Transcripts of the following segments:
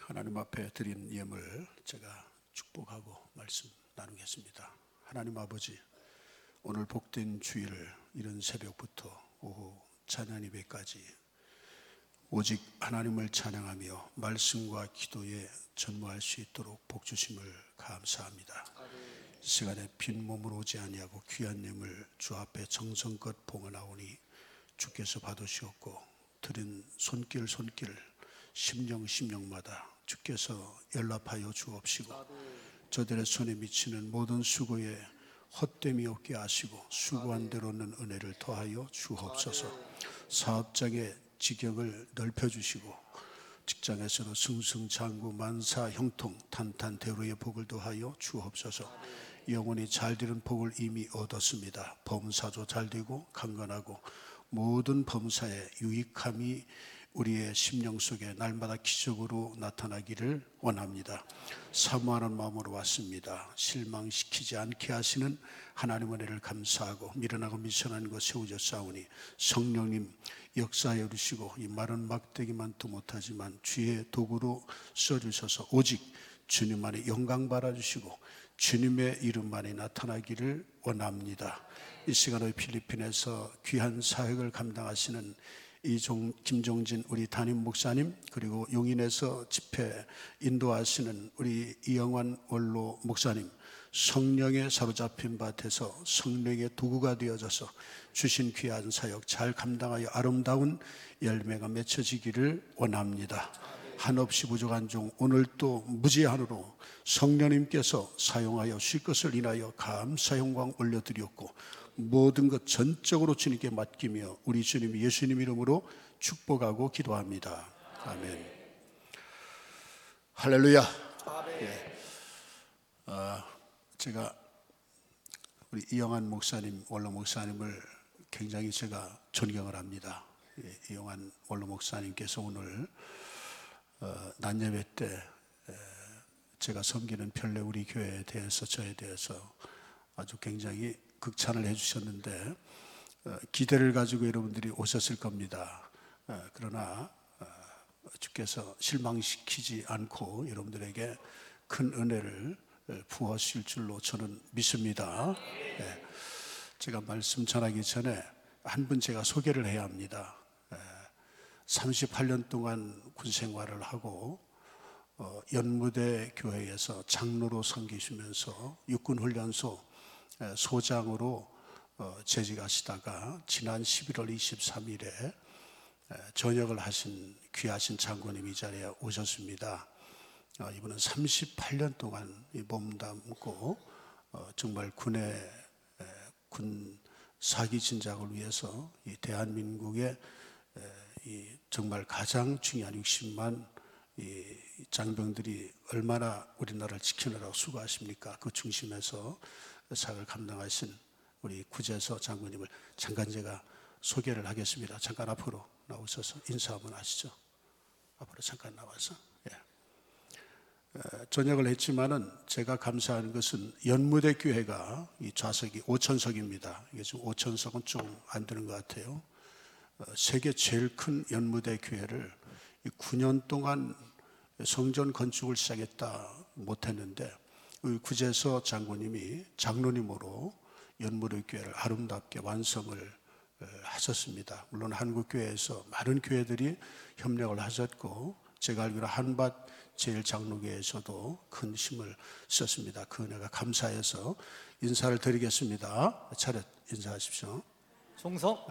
하나님 앞에 드린 예물 제가 축복하고 말씀 나누겠습니다. 하나님 아버지, 오늘 복된 주일을 이른 새벽부터 오후 찬양 예배까지 오직 하나님을 찬양하며 말씀과 기도에 전무할 수 있도록 복 주심을 감사합니다. 이 시간에 빈 몸으로 오지 아니하고 귀한 예물 주 앞에 정성껏 봉헌하오니 주께서 받으시옵고, 드린 손길 심령마다 주께서 연락하여 주옵시고, 저들의 손에 미치는 모든 수고에 헛됨이 없게 하시고 수고한 대로는 은혜를 더하여 주옵소서. 사업장의 지경을 넓혀주시고 직장에서도 승승장구 만사 형통 탄탄대로의 복을 더하여 주옵소서. 영혼이 잘되는 복을 이미 얻었습니다. 범사도 잘되고 강건하고 모든 범사에 유익함이 우리의 심령 속에 날마다 기적으로 나타나기를 원합니다. 사모하는 마음으로 왔습니다. 실망시키지 않게 하시는 하나님 은혜를 감사하고 미련하고 미천한 것 세우셨사오니 성령님 역사해 주시고, 이 마른 막대기만도 못하지만 주의 도구로 써주셔서 오직 주님만의 영광 받아주시고 주님의 이름만이 나타나기를 원합니다. 이 시간의 필리핀에서 귀한 사역을 감당하시는 김종진 우리 담임 목사님, 그리고 용인에서 집회 인도하시는 우리 이영환 원로 목사님, 성령에 사로잡힌 밭에서 성령의 도구가 되어져서 주신 귀한 사역 잘 감당하여 아름다운 열매가 맺혀지기를 원합니다. 한없이 부족한 종 오늘도 무제한으로 성령님께서 사용하여 주실 것을 인하여 감사 영광 올려드렸고, 모든 것 전적으로 주님께 맡기며 우리 주님 예수님 이름으로 축복하고 기도합니다. 아멘. 할렐루야. 예. 제가 우리 이영환 목사님, 원로 목사님을 굉장히 제가 존경을 합니다. 이영환 원로 목사님께서 오늘 낮 예배 때 제가 섬기는 별내 우리 교회에 대해서, 저에 대해서 아주 굉장히 극찬을 해주셨는데, 기대를 가지고 여러분들이 오셨을 겁니다. 그러나 주께서 실망시키지 않고 여러분들에게 큰 은혜를 부어주실 줄로 저는 믿습니다. 제가 말씀 전하기 전에 한 분 제가 소개를 해야 합니다. 38년 동안 군 생활을 하고 연무대 교회에서 장로로 섬기시면서 육군훈련소 소장으로 재직하시다가 지난 11월 23일에 전역을 하신 귀하신 장군님 이 자리에 오셨습니다. 이분은 38년 동안 몸담고 정말 군 사기 진작을 위해서 이 대한민국의 정말 가장 중요한 60만 이 장병들이 얼마나 우리나라를 지키느라고 수고하십니까? 그 중심에서 사역을 감당하신 우리 구재서 장군님을 잠깐 제가 소개를 하겠습니다. 잠깐 앞으로 나오셔서 인사 한번 하시죠. 앞으로 잠깐 나와서. 전역을 했지만은 제가 감사하는 것은 연무대 교회가 이 좌석이 5천석입니다. 이게 지금 5천석은 좀 안 되는 것 같아요. 세계 제일 큰 연무대 교회를 9년 동안 성전 건축을 시작했다 못했는데, 구재서 장군님이 장로님으로 연무대 교회를 아름답게 완성을 하셨습니다. 물론 한국교회에서 많은 교회들이 협력을 하셨고, 제가 알기로 한밭 제일장로교회에서도 큰 힘을 썼습니다. 그 은혜가 감사해서 인사를 드리겠습니다. 차렷 인사하십시오. 총성.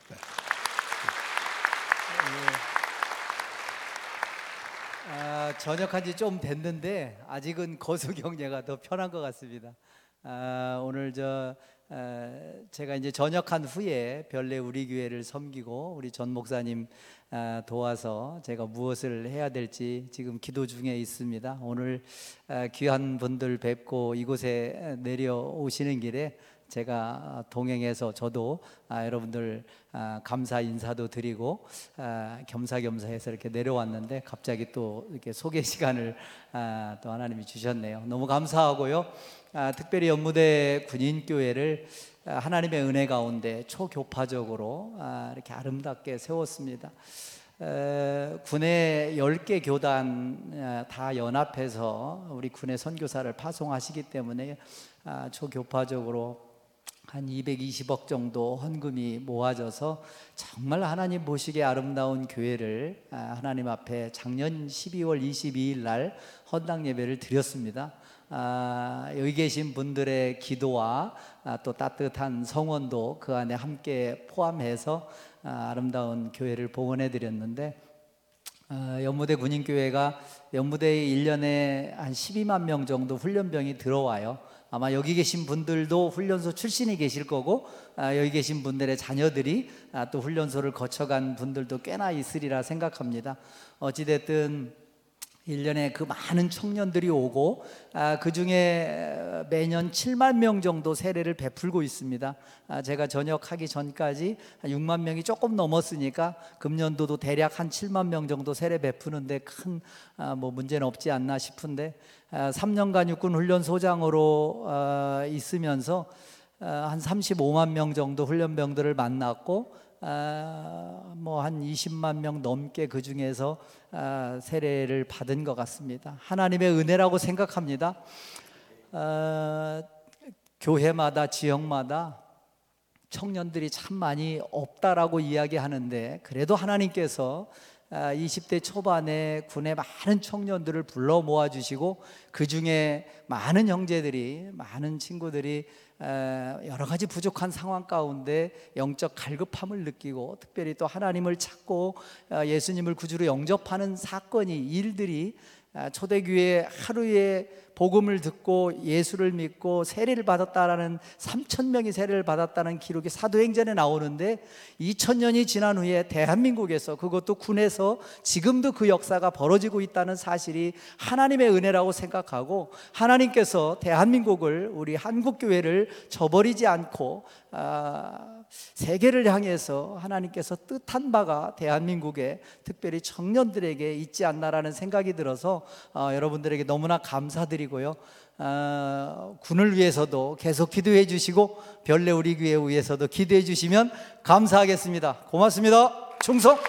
전역한 지 좀 됐는데 아직은 거수 경례가 더 편한 것 같습니다. 오늘 제가 이제 전역한 후에 별내 우리 교회를 섬기고 우리 전 목사님 도와서 제가 무엇을 해야 될지 지금 기도 중에 있습니다. 오늘 귀한 분들 뵙고 이곳에 내려오시는 길에 제가 동행해서 저도 여러분들 감사 인사도 드리고 겸사겸사해서 이렇게 내려왔는데, 갑자기 또 이렇게 소개 시간을 또 하나님이 주셨네요. 너무 감사하고요. 특별히 연무대 군인교회를 하나님의 은혜 가운데 초교파적으로 이렇게 아름답게 세웠습니다. 군의 10개 교단 다 연합해서 우리 군의 선교사를 파송하시기 때문에 초교파적으로 한 220억 정도 헌금이 모아져서 정말 하나님 보시기에 아름다운 교회를 하나님 앞에 작년 12월 22일 날 헌당 예배를 드렸습니다. 여기 계신 분들의 기도와 또 따뜻한 성원도 그 안에 함께 포함해서 아름다운 교회를 봉헌해 드렸는데, 연무대 군인교회가 연무대에 1년에 한 12만 명 정도 훈련병이 들어와요. 아마 여기 계신 분들도 훈련소 출신이 계실 거고, 여기 계신 분들의 자녀들이 또 훈련소를 거쳐간 분들도 꽤나 있으리라 생각합니다. 어찌됐든 1년에 그 많은 청년들이 오고, 그 중에 매년 7만 명 정도 세례를 베풀고 있습니다. 제가 전역하기 전까지 6만 명이 조금 넘었으니까 금년도도 대략 한 7만 명 정도 세례 베푸는데 큰 문제는 없지 않나 싶은데, 3년간 육군 훈련소장으로 있으면서 한 35만 명 정도 훈련병들을 만났고, 한 20만 명 넘게 그 중에서 세례를 받은 것 같습니다. 하나님의 은혜라고 생각합니다. 교회마다 지역마다 청년들이 참 많이 없다라고 이야기하는데, 그래도 하나님께서 20대 초반에 군의 많은 청년들을 불러 모아주시고, 그 중에 많은 형제들이, 많은 친구들이 여러 가지 부족한 상황 가운데 영적 갈급함을 느끼고, 특별히 또 하나님을 찾고 예수님을 구주로 영접하는 사건이, 일들이 초대교회 하루에 복음을 듣고 예수를 믿고 세례를 받았다라는 3,000명이 세례를 받았다는 기록이 사도행전에 나오는데, 2000년이 지난 후에 대한민국에서, 그것도 군에서 지금도 그 역사가 벌어지고 있다는 사실이 하나님의 은혜라고 생각하고, 하나님께서 대한민국을, 우리 한국교회를 저버리지 않고 세계를 향해서 하나님께서 뜻한 바가 대한민국에, 특별히 청년들에게 있지 않나라는 생각이 들어서 여러분들에게 너무나 감사드리고요. 군을 위해서도 계속 기도해 주시고, 별내 우리 교회 위해서도 기도해 주시면 감사하겠습니다. 고맙습니다. 충성.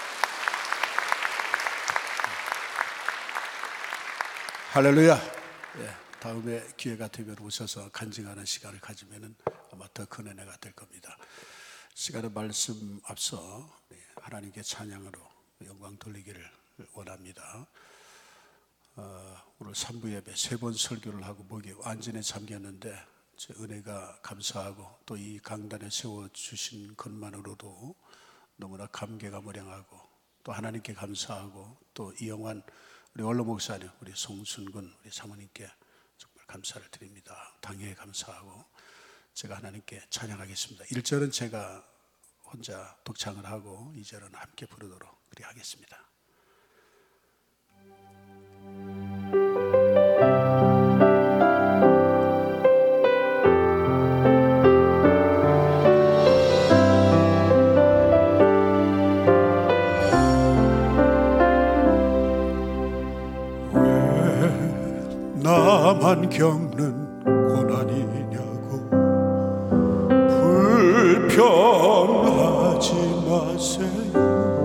할렐루야. 다음에 기회가 되면 오셔서 간증하는 시간을 가지면 아마 더 큰 은혜가 될 겁니다. 시간의 말씀 앞서 하나님께 찬양으로 영광 돌리기를 원합니다. 오늘 3부 예배 3번 설교를 하고 목이 완전히 잠겼는데, 은혜가 감사하고 또 이 강단에 세워주신 것만으로도 너무나 감개가 무량하고, 또 하나님께 감사하고, 또 이영환 우리 원로 목사님, 우리 송순근 우리 사모님께 정말 감사를 드립니다. 당연히 감사하고, 제가 하나님께 찬양하겠습니다. 1절은 제가 혼자 독창을 하고 2절은 함께 부르도록 그리 하겠습니다. 왜 나만 겪는 고난이냐고 불평하지 마세요.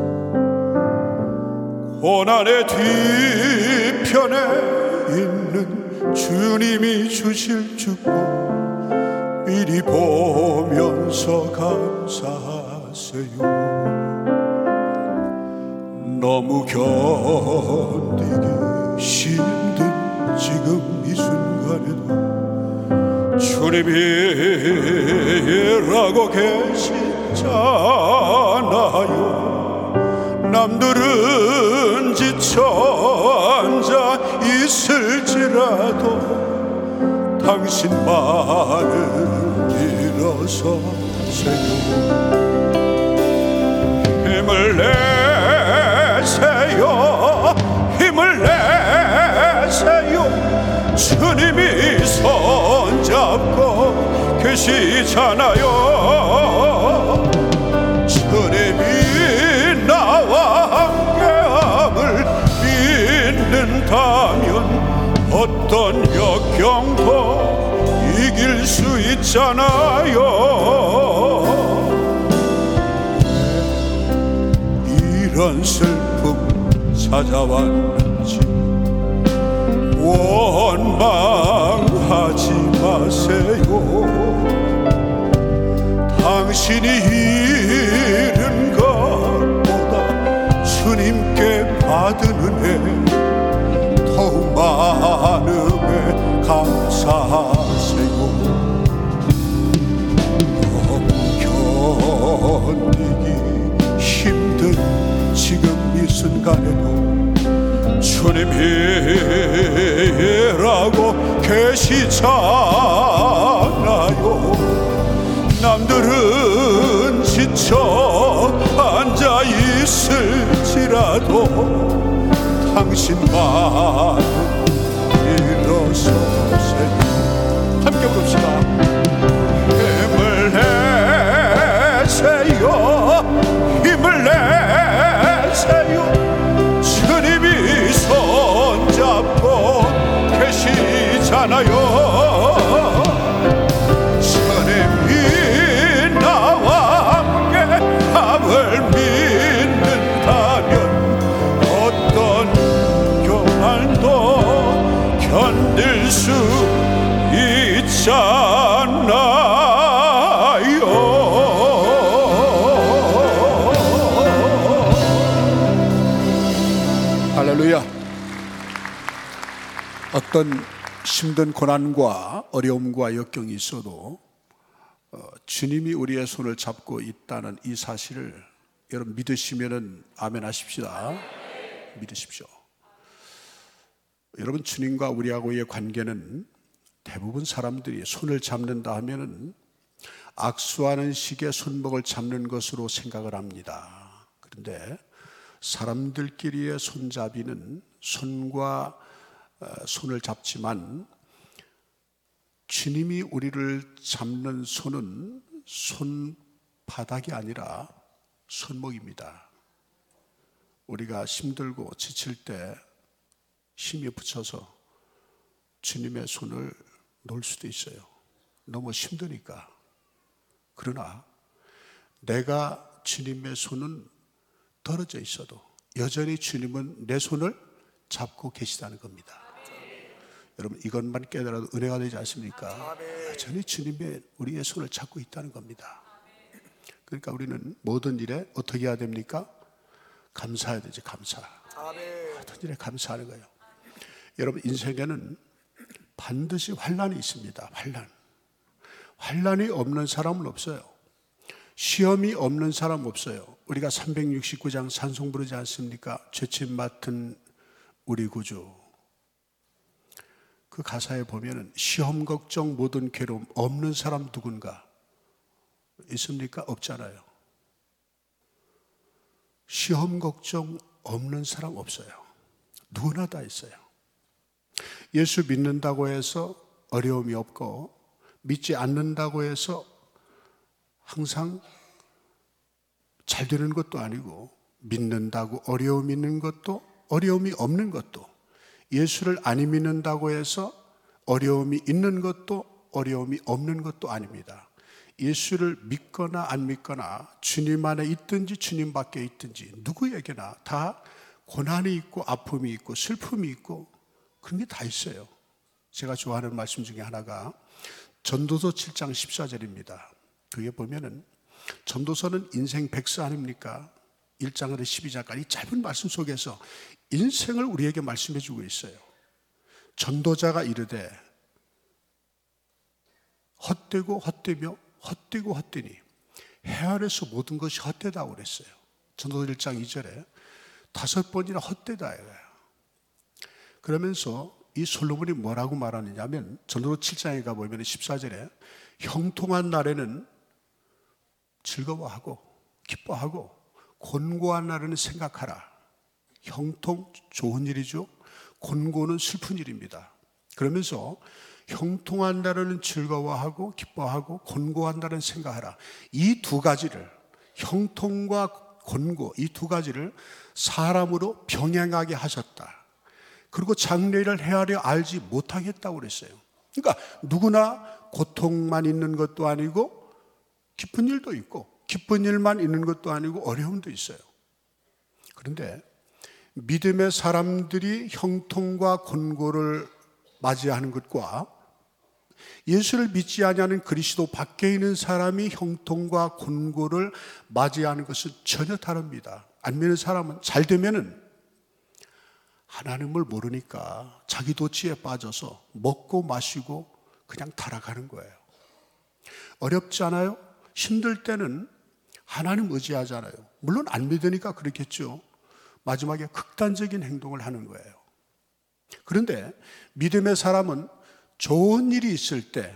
고난의 뒤편에 있는 주님이 주실 축복 미리 보면서 감사하세요. 너무 견디기 힘든 지금 이 순간에도 주님이라고 계시잖아요. 남들은 지쳐 앉아 있을지라도 당신만은 일어서세요. 힘을 내세요. 힘을 내세요. 주님이 손잡고 계시잖아요. 주님이 나와 함께함을 믿는다면 어떤 역경도 이길 수 있잖아요. 이런 어떤 슬픔 찾아왔는지 원망하지 마세요. 당신이 잃은 것보다 주님께 받은 은혜 더욱 많음에 감사하세요. 너무 견디기 힘든 지금 이 순간에도 주님이라고 계시잖아요. 남들은 지쳐 앉아 있을지라도 당신만은 일어서세요. 함께 부릅시다. 힘을 내세요. 힘을 내세요. 주님이 손잡고 계시잖아요. 주님이 나와 함께 함을 믿는다면 어떤 교만도 견딜 수 있잖아요. 할렐루야. 어떤 힘든 고난과 어려움과 역경이 있어도 주님이 우리의 손을 잡고 있다는 이 사실을 여러분 믿으시면은 아멘 하십시다. 믿으십시오. 여러분, 주님과 우리하고의 관계는 대부분 사람들이 손을 잡는다 하면은 악수하는 식의 손목을 잡는 것으로 생각을 합니다. 그런데 사람들끼리의 손잡이는 손과 손을 잡지만 주님이 우리를 잡는 손은 손바닥이 아니라 손목입니다. 우리가 힘들고 지칠 때 힘이 붙여서 주님의 손을 놓을 수도 있어요. 너무 힘드니까. 그러나 내가 주님의 손은 떨어져 있어도 여전히 주님은 내 손을 잡고 계시다는 겁니다. 여러분, 이것만 깨달아도 은혜가 되지 않습니까? 여전히 주님의 우리의 손을 잡고 있다는 겁니다. 그러니까 우리는 모든 일에 어떻게 해야 됩니까? 감사해야 되지. 감사. 모든 일에 감사하는 거예요. 여러분, 인생에는 반드시 환난이 있습니다. 환난이 없는 사람은 없어요. 시험이 없는 사람 없어요. 우리가 369장 찬송 부르지 않습니까? 죄짐 맡은 우리 구주. 그 가사에 보면은 시험 걱정 모든 괴로움 없는 사람 누군가 있습니까? 없잖아요. 시험 걱정 없는 사람 없어요. 누구나 다 있어요. 예수 믿는다고 해서 어려움이 없고 믿지 않는다고 해서 항상 잘 되는 것도 아니고, 믿는다고 어려움이 있는 것도 어려움이 없는 것도, 예수를 안 믿는다고 해서 어려움이 있는 것도 어려움이 없는 것도 아닙니다. 예수를 믿거나 안 믿거나 주님 안에 있든지 주님 밖에 있든지 누구에게나 다 고난이 있고 아픔이 있고 슬픔이 있고 그런 게 다 있어요. 제가 좋아하는 말씀 중에 하나가 전도서 7장 14절입니다. 그게 보면은 전도서는 인생 백서 아닙니까? 1장부터 12장까지 짧은 말씀 속에서 인생을 우리에게 말씀해 주고 있어요. 전도자가 이르되 헛되고 헛되며 헛되고 헛되니 해 아래서 모든 것이 헛되다고 그랬어요. 전도서 1장 2절에 5번이나 헛되다 이거예요. 그러면서 이 솔로몬이 뭐라고 말하느냐 하면 전도서 7장에 가보면 14절에 형통한 날에는 즐거워하고 기뻐하고 곤고한 날에는 생각하라. 형통 좋은 일이죠. 곤고는 슬픈 일입니다. 그러면서 형통한 날에는 즐거워하고 기뻐하고 곤고한 날에는 생각하라. 이 두 가지를, 형통과 곤고, 이 두 가지를 사람으로 병행하게 하셨다. 그리고 장래를 헤아려 알지 못하겠다고 그랬어요. 그러니까 누구나 고통만 있는 것도 아니고 기쁜 일도 있고, 기쁜 일만 있는 것도 아니고 어려움도 있어요. 그런데 믿음의 사람들이 형통과 곤고를 맞이하는 것과 예수를 믿지 아니하는 그리스도 밖에 있는 사람이 형통과 곤고를 맞이하는 것은 전혀 다릅니다. 안 믿는 사람은 잘 되면은 하나님을 모르니까 자기 도취에 빠져서 먹고 마시고 그냥 타락하는 거예요. 어렵지 않아요? 힘들 때는 하나님 의지하잖아요. 물론 안 믿으니까 그렇겠죠. 마지막에 극단적인 행동을 하는 거예요. 그런데 믿음의 사람은 좋은 일이 있을 때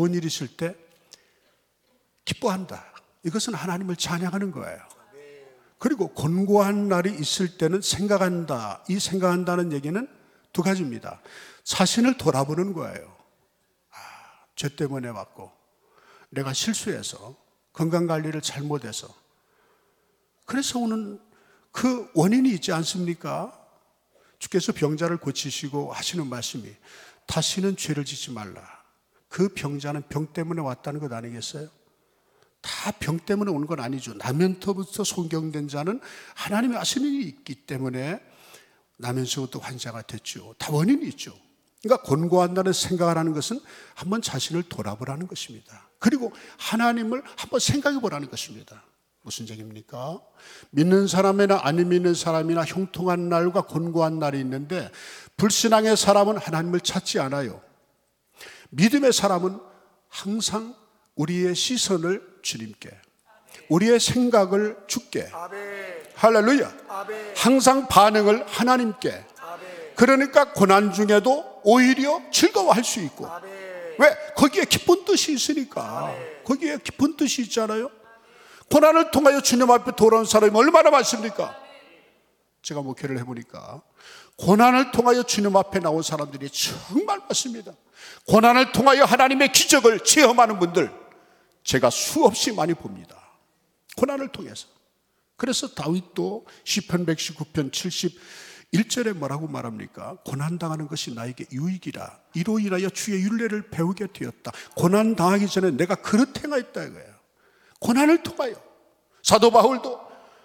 기뻐한다. 이것은 하나님을 찬양하는 거예요. 그리고 곤고한 날이 있을 때는 생각한다. 이 생각한다는 얘기는 두 가지입니다. 자신을 돌아보는 거예요. 죄 때문에 왔고 내가 실수해서 건강관리를 잘못해서 그래서 오는 그 원인이 있지 않습니까? 주께서 병자를 고치시고 하시는 말씀이 다시는 죄를 짓지 말라. 그 병자는 병 때문에 왔다는 것 아니겠어요? 다 병 때문에 오는 건 아니죠. 나면서부터 손경된 자는 하나님의 하시는 일이 있기 때문에 나면서부터 환자가 됐죠. 다 원인이 있죠. 그러니까 곤고한다는 생각을 하는 것은 한번 자신을 돌아보라는 것입니다. 그리고 하나님을 한번 생각해 보라는 것입니다. 무슨 얘기입니까? 믿는 사람이나 안 믿는 사람이나 형통한 날과 곤고한 날이 있는데 불신앙의 사람은 하나님을 찾지 않아요. 믿음의 사람은 항상 우리의 시선을 주님께, 우리의 생각을 주께, 할렐루야, 항상 반응을 하나님께. 그러니까 고난 중에도 오히려 즐거워할 수 있고, 왜? 거기에 깊은 뜻이 있으니까. 거기에 깊은 뜻이 있잖아요. 고난을 통하여 주님 앞에 돌아온 사람이 얼마나 많습니까? 제가 목회를 해보니까 고난을 통하여 주님 앞에 나온 사람들이 정말 많습니다. 고난을 통하여 하나님의 기적을 체험하는 분들 제가 수없이 많이 봅니다. 고난을 통해서. 그래서 다윗도 시편 119편 71절에 뭐라고 말합니까? 고난당하는 것이 나에게 유익이라. 이로 인하여 주의 율례를 배우게 되었다. 고난당하기 전에 내가 그릇 행하였다 이거예요. 고난을 통하여. 사도 바울도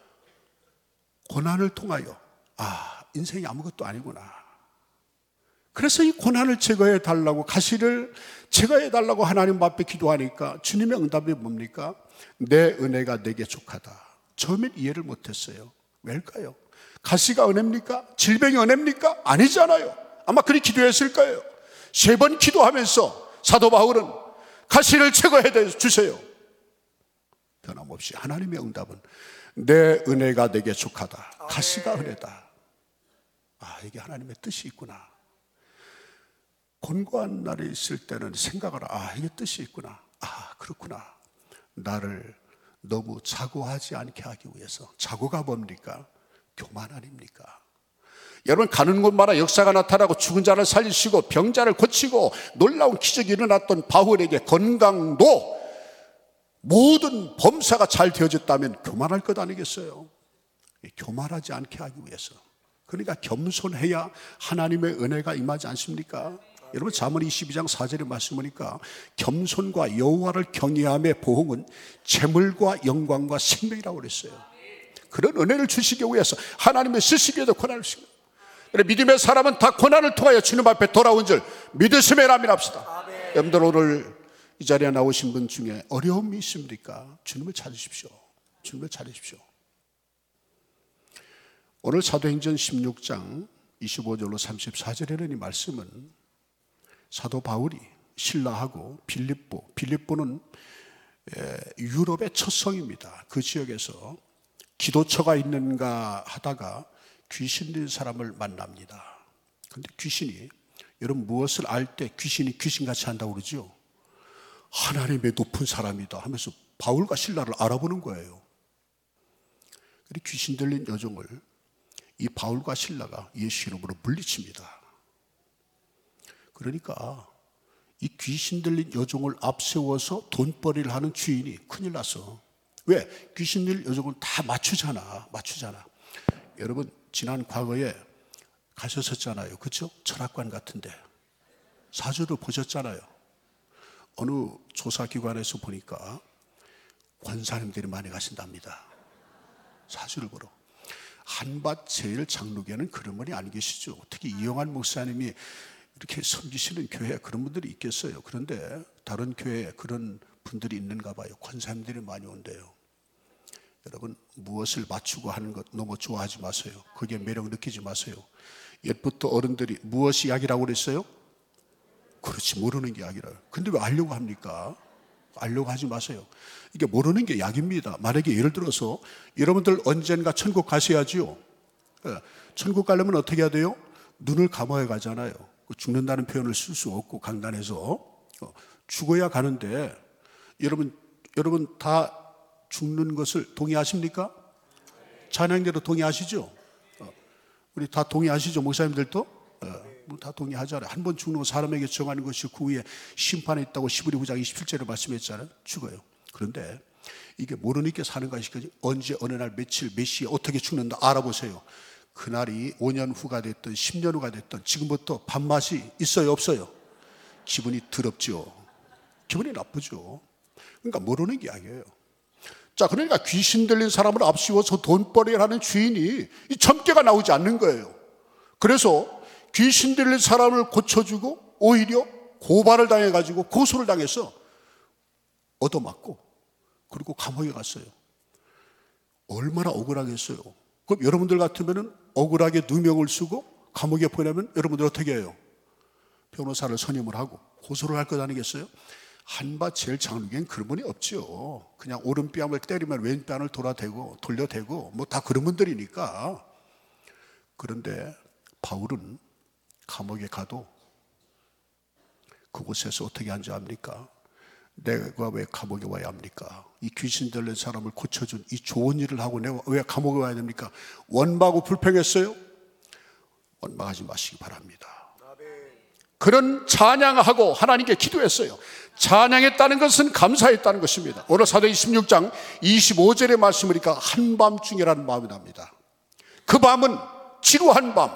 고난을 통하여 인생이 아무것도 아니구나. 그래서 이 고난을 제거해 달라고, 가시를 제거해 달라고 하나님 앞에 기도하니까 주님의 응답이 뭡니까? 내 은혜가 내게 족하다. 처음엔 이해를 못했어요. 왜일까요? 가시가 은혜입니까? 질병이 은혜입니까? 아니잖아요. 아마 그렇게 기도했을 거예요. 3번 기도하면서 사도 바울은 가시를 제거해 주세요. 변함없이 하나님의 응답은 내 은혜가 내게 족하다. 가시가 은혜다. 이게 하나님의 뜻이 있구나. 곤고한 날이 있을 때는 생각을 이게 뜻이 있구나. 그렇구나. 나를 너무 자고하지 않게 하기 위해서. 자고가 뭡니까? 교만 아닙니까? 여러분, 가는 곳마다 역사가 나타나고 죽은 자를 살리시고 병자를 고치고 놀라운 기적이 일어났던 바울에게 건강도 모든 범사가 잘 되어졌다면 교만할 것 아니겠어요? 교만하지 않게 하기 위해서. 그러니까 겸손해야 하나님의 은혜가 임하지 않습니까? 여러분, 잠언 22장 4절의 말씀 보니까 겸손과 여호와를 경외함의 보응은 재물과 영광과 생명이라고 그랬어요. 그런 은혜를 주시기 위해서 하나님의 쓰시기 위해서 고난을 주시고, 그래, 믿음의 사람은 다 고난을 통하여 주님 앞에 돌아온 줄 믿으시며 아멘합시다. 여러분들, 오늘 이 자리에 나오신 분 중에 어려움이 있습니까? 주님을 찾으십시오. 주님을 찾으십시오. 오늘 사도행전 16장 25절로 34절에는 이 말씀은 사도 바울이 신라하고 빌립보는 유럽의 첫 성입니다. 그 지역에서 기도처가 있는가 하다가 귀신 든 사람을 만납니다. 그런데 귀신이, 여러분, 무엇을 알 때 귀신이 귀신같이 한다고 그러죠? 하나님의 높은 사람이다 하면서 바울과 신라를 알아보는 거예요. 그리고 귀신 들린 여종을 이 바울과 신라가 예수 이름으로 물리칩니다. 그러니까 이 귀신 들린 여종을 앞세워서 돈벌이를 하는 주인이 큰일 났어. 왜? 귀신 들린 여종은 다 맞추잖아. 여러분, 지난 과거에 가셨었잖아요. 그렇죠? 철학관 같은데 사주를 보셨잖아요. 어느 조사기관에서 보니까 권사님들이 많이 가신답니다. 사주를 보러. 한밭 제일 장로교회는 그런 분이 안 계시죠. 특히 이영환 목사님이 이렇게 섬기시는 교회에 그런 분들이 있겠어요. 그런데 다른 교회에 그런 분들이 있는가 봐요. 권사님들이 많이 온대요. 여러분, 무엇을 맞추고 하는 것 너무 좋아하지 마세요. 거기에 매력 느끼지 마세요. 옛부터 어른들이 무엇이 약이라고 그랬어요? 그렇지, 모르는 게 약이라요. 근데 왜 알려고 합니까? 알려고 하지 마세요. 이게 모르는 게 약입니다. 만약에 예를 들어서 여러분들 언젠가 천국 가셔야지요. 천국 가려면 어떻게 해야 돼요? 눈을 감아야 가잖아요. 죽는다는 표현을 쓸 수 없고 강단에서 죽어야 가는데 여러분 다 죽는 것을 동의하십니까? 찬양대로 동의하시죠? 우리 다 동의하시죠? 목사님들도? 다 동의하잖아요. 한 번 죽는 거 사람에게 정하는 것이 그 후에 심판에 있다고 시브리 9장 27절에 말씀했잖아요. 죽어요. 그런데 이게 모르니까 사는 것이지 언제 어느 날 며칠 몇 시에 어떻게 죽는다 알아보세요. 그날이 5년 후가 됐든 10년 후가 됐든 지금부터 밥맛이 있어요 없어요? 기분이 더럽죠. 기분이 나쁘죠. 그러니까 모르는 게 아니에요. 자, 그러니까 귀신 들린 사람을 앞세워서 돈벌이를 하는 주인이 이 점괘가 나오지 않는 거예요. 그래서 귀신 들린 사람을 고쳐주고 오히려 고발을 당해가지고 고소를 당해서 얻어맞고 그리고 감옥에 갔어요. 얼마나 억울하겠어요. 그럼 여러분들 같으면 억울하게 누명을 쓰고 감옥에 보내면 여러분들 어떻게 해요? 변호사를 선임을 하고 고소를 할 것 아니겠어요? 한밭 제일 장로교회는 그런 분이 없죠. 그냥 오른뺨을 때리면 왼뺨을 돌려대고 뭐 다 그런 분들이니까. 그런데 바울은 감옥에 가도 그곳에서 어떻게 앉아 합니까? 내가 왜 감옥에 와야 합니까? 이 귀신 들린 사람을 고쳐준 이 좋은 일을 하고 내가 왜 감옥에 와야 됩니까? 원망하고 불평했어요? 원망하지 마시기 바랍니다. 그런 찬양하고 하나님께 기도했어요. 찬양했다는 것은 감사했다는 것입니다. 오늘 사도행 16장 25절의 말씀이니까 한밤중이라는 마음이 납니다. 그 밤은 지루한 밤,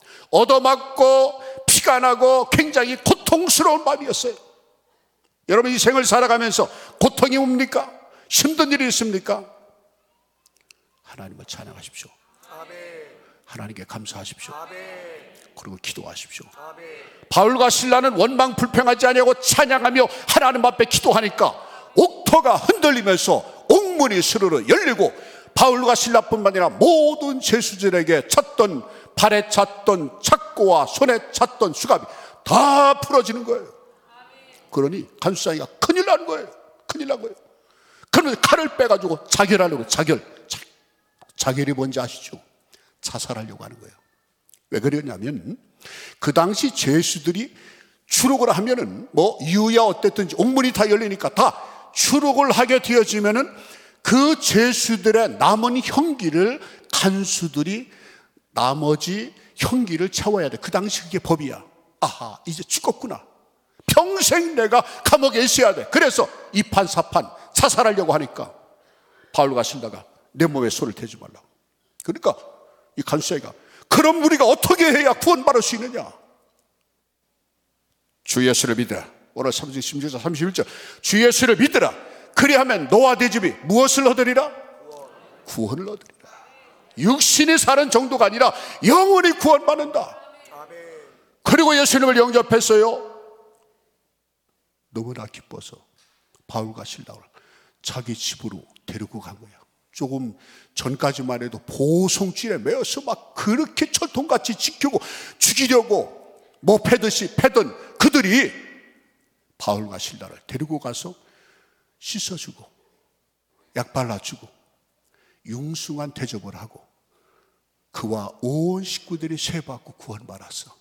얻어맞고 피가 나고 굉장히 고통스러운 밤이었어요. 여러분, 이 생을 살아가면서 고통이 옵니까? 힘든 일이 있습니까? 하나님을 찬양하십시오. 하나님께 감사하십시오. 그리고 기도하십시오. 바울과 실라는 원망 불평하지 아니하고 찬양하며 하나님 앞에 기도하니까 옥토가 흔들리면서 옥문이 스르르 열리고 바울과 실라뿐만 아니라 모든 죄수들에게 찼던 발에 찼던 착고와 손에 찼던 수갑이 다 풀어지는 거예요. 그러니 간수장이가 큰일 난 거예요. 큰일 난 거예요. 그러면 칼을 빼가지고 자결하려고. 자결이 뭔지 아시죠? 자살하려고 하는 거예요. 왜 그러냐면 그 당시 죄수들이 추록을 하면은 뭐 이유야 어땠든지 옥문이 다 열리니까 다 추록을 하게 되어지면은 그 죄수들의 남은 형기를 간수들이 나머지 형기를 채워야 돼. 그 당시 그게 법이야. 아하, 이제 죽었구나. 평생 내가 감옥에 있어야 돼. 그래서 이판 사판 자살하려고 하니까 바울과 실라가 내 몸에 손을 대지 말라고. 그러니까 이 간수장이가 그럼 우리가 어떻게 해야 구원받을 수 있느냐? 주 예수를 믿으라. 오늘 16절 31절 주 예수를 믿으라. 그리하면 너와 네 집이 무엇을 얻으리라? 구원을 얻으리라. 육신이 사는 정도가 아니라 영원히 구원받는다. 그리고 예수님을 영접했어요. 너무나 기뻐서 바울과 실라를 자기 집으로 데리고 간 거야. 조금 전까지만 해도 보송줄에 매어서 막 그렇게 철통같이 지키고 죽이려고 뭐 패듯이 패던 그들이 바울과 실라를 데리고 가서 씻어주고 약 발라주고 융숭한 대접을 하고 그와 온 식구들이 세받고 구원받았어.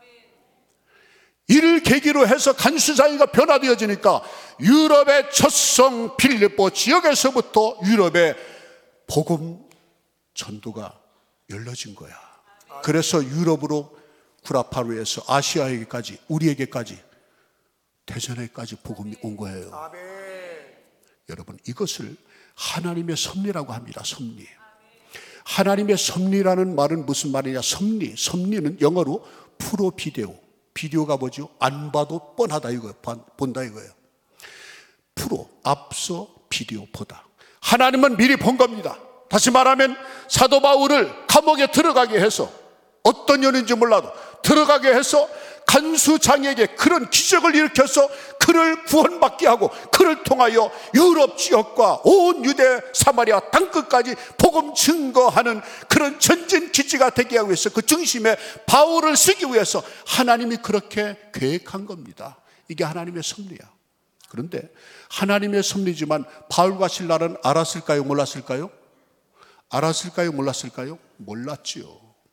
이를 계기로 해서 간수장이가 변화되어지니까 유럽의 첫성 빌립보 지역에서부터 유럽의 복음 전도가 열려진 거야. 그래서 유럽으로 구라파루에서 아시아에게까지 우리에게까지 대전에까지 복음이 온 거예요. 여러분, 이것을 하나님의 섭리라고 합니다. 섭리. 하나님의 섭리라는 말은 무슨 말이냐? 섭리는 영어로 프로비데오. 비디오가 뭐죠? 안 봐도 뻔하다 이거예요. 본다 이거예요. 앞서 비디오 보다. 하나님은 미리 본 겁니다. 다시 말하면 사도 바울을 감옥에 들어가게 해서, 어떤 연인지 몰라도 들어가게 해서 간수장에게 그런 기적을 일으켜서 그를 구원받게 하고 그를 통하여 유럽 지역과 온 유대 사마리아 땅끝까지 복음 증거하는 그런 전진 기지가 되게 하기 위해서, 그 중심에 바울을 쓰기 위해서 하나님이 그렇게 계획한 겁니다. 이게 하나님의 섭리야. 그런데 하나님의 섭리지만 바울과 실라는 알았을까요? 몰랐을까요? 알았을까요? 몰랐을까요? 몰랐지요.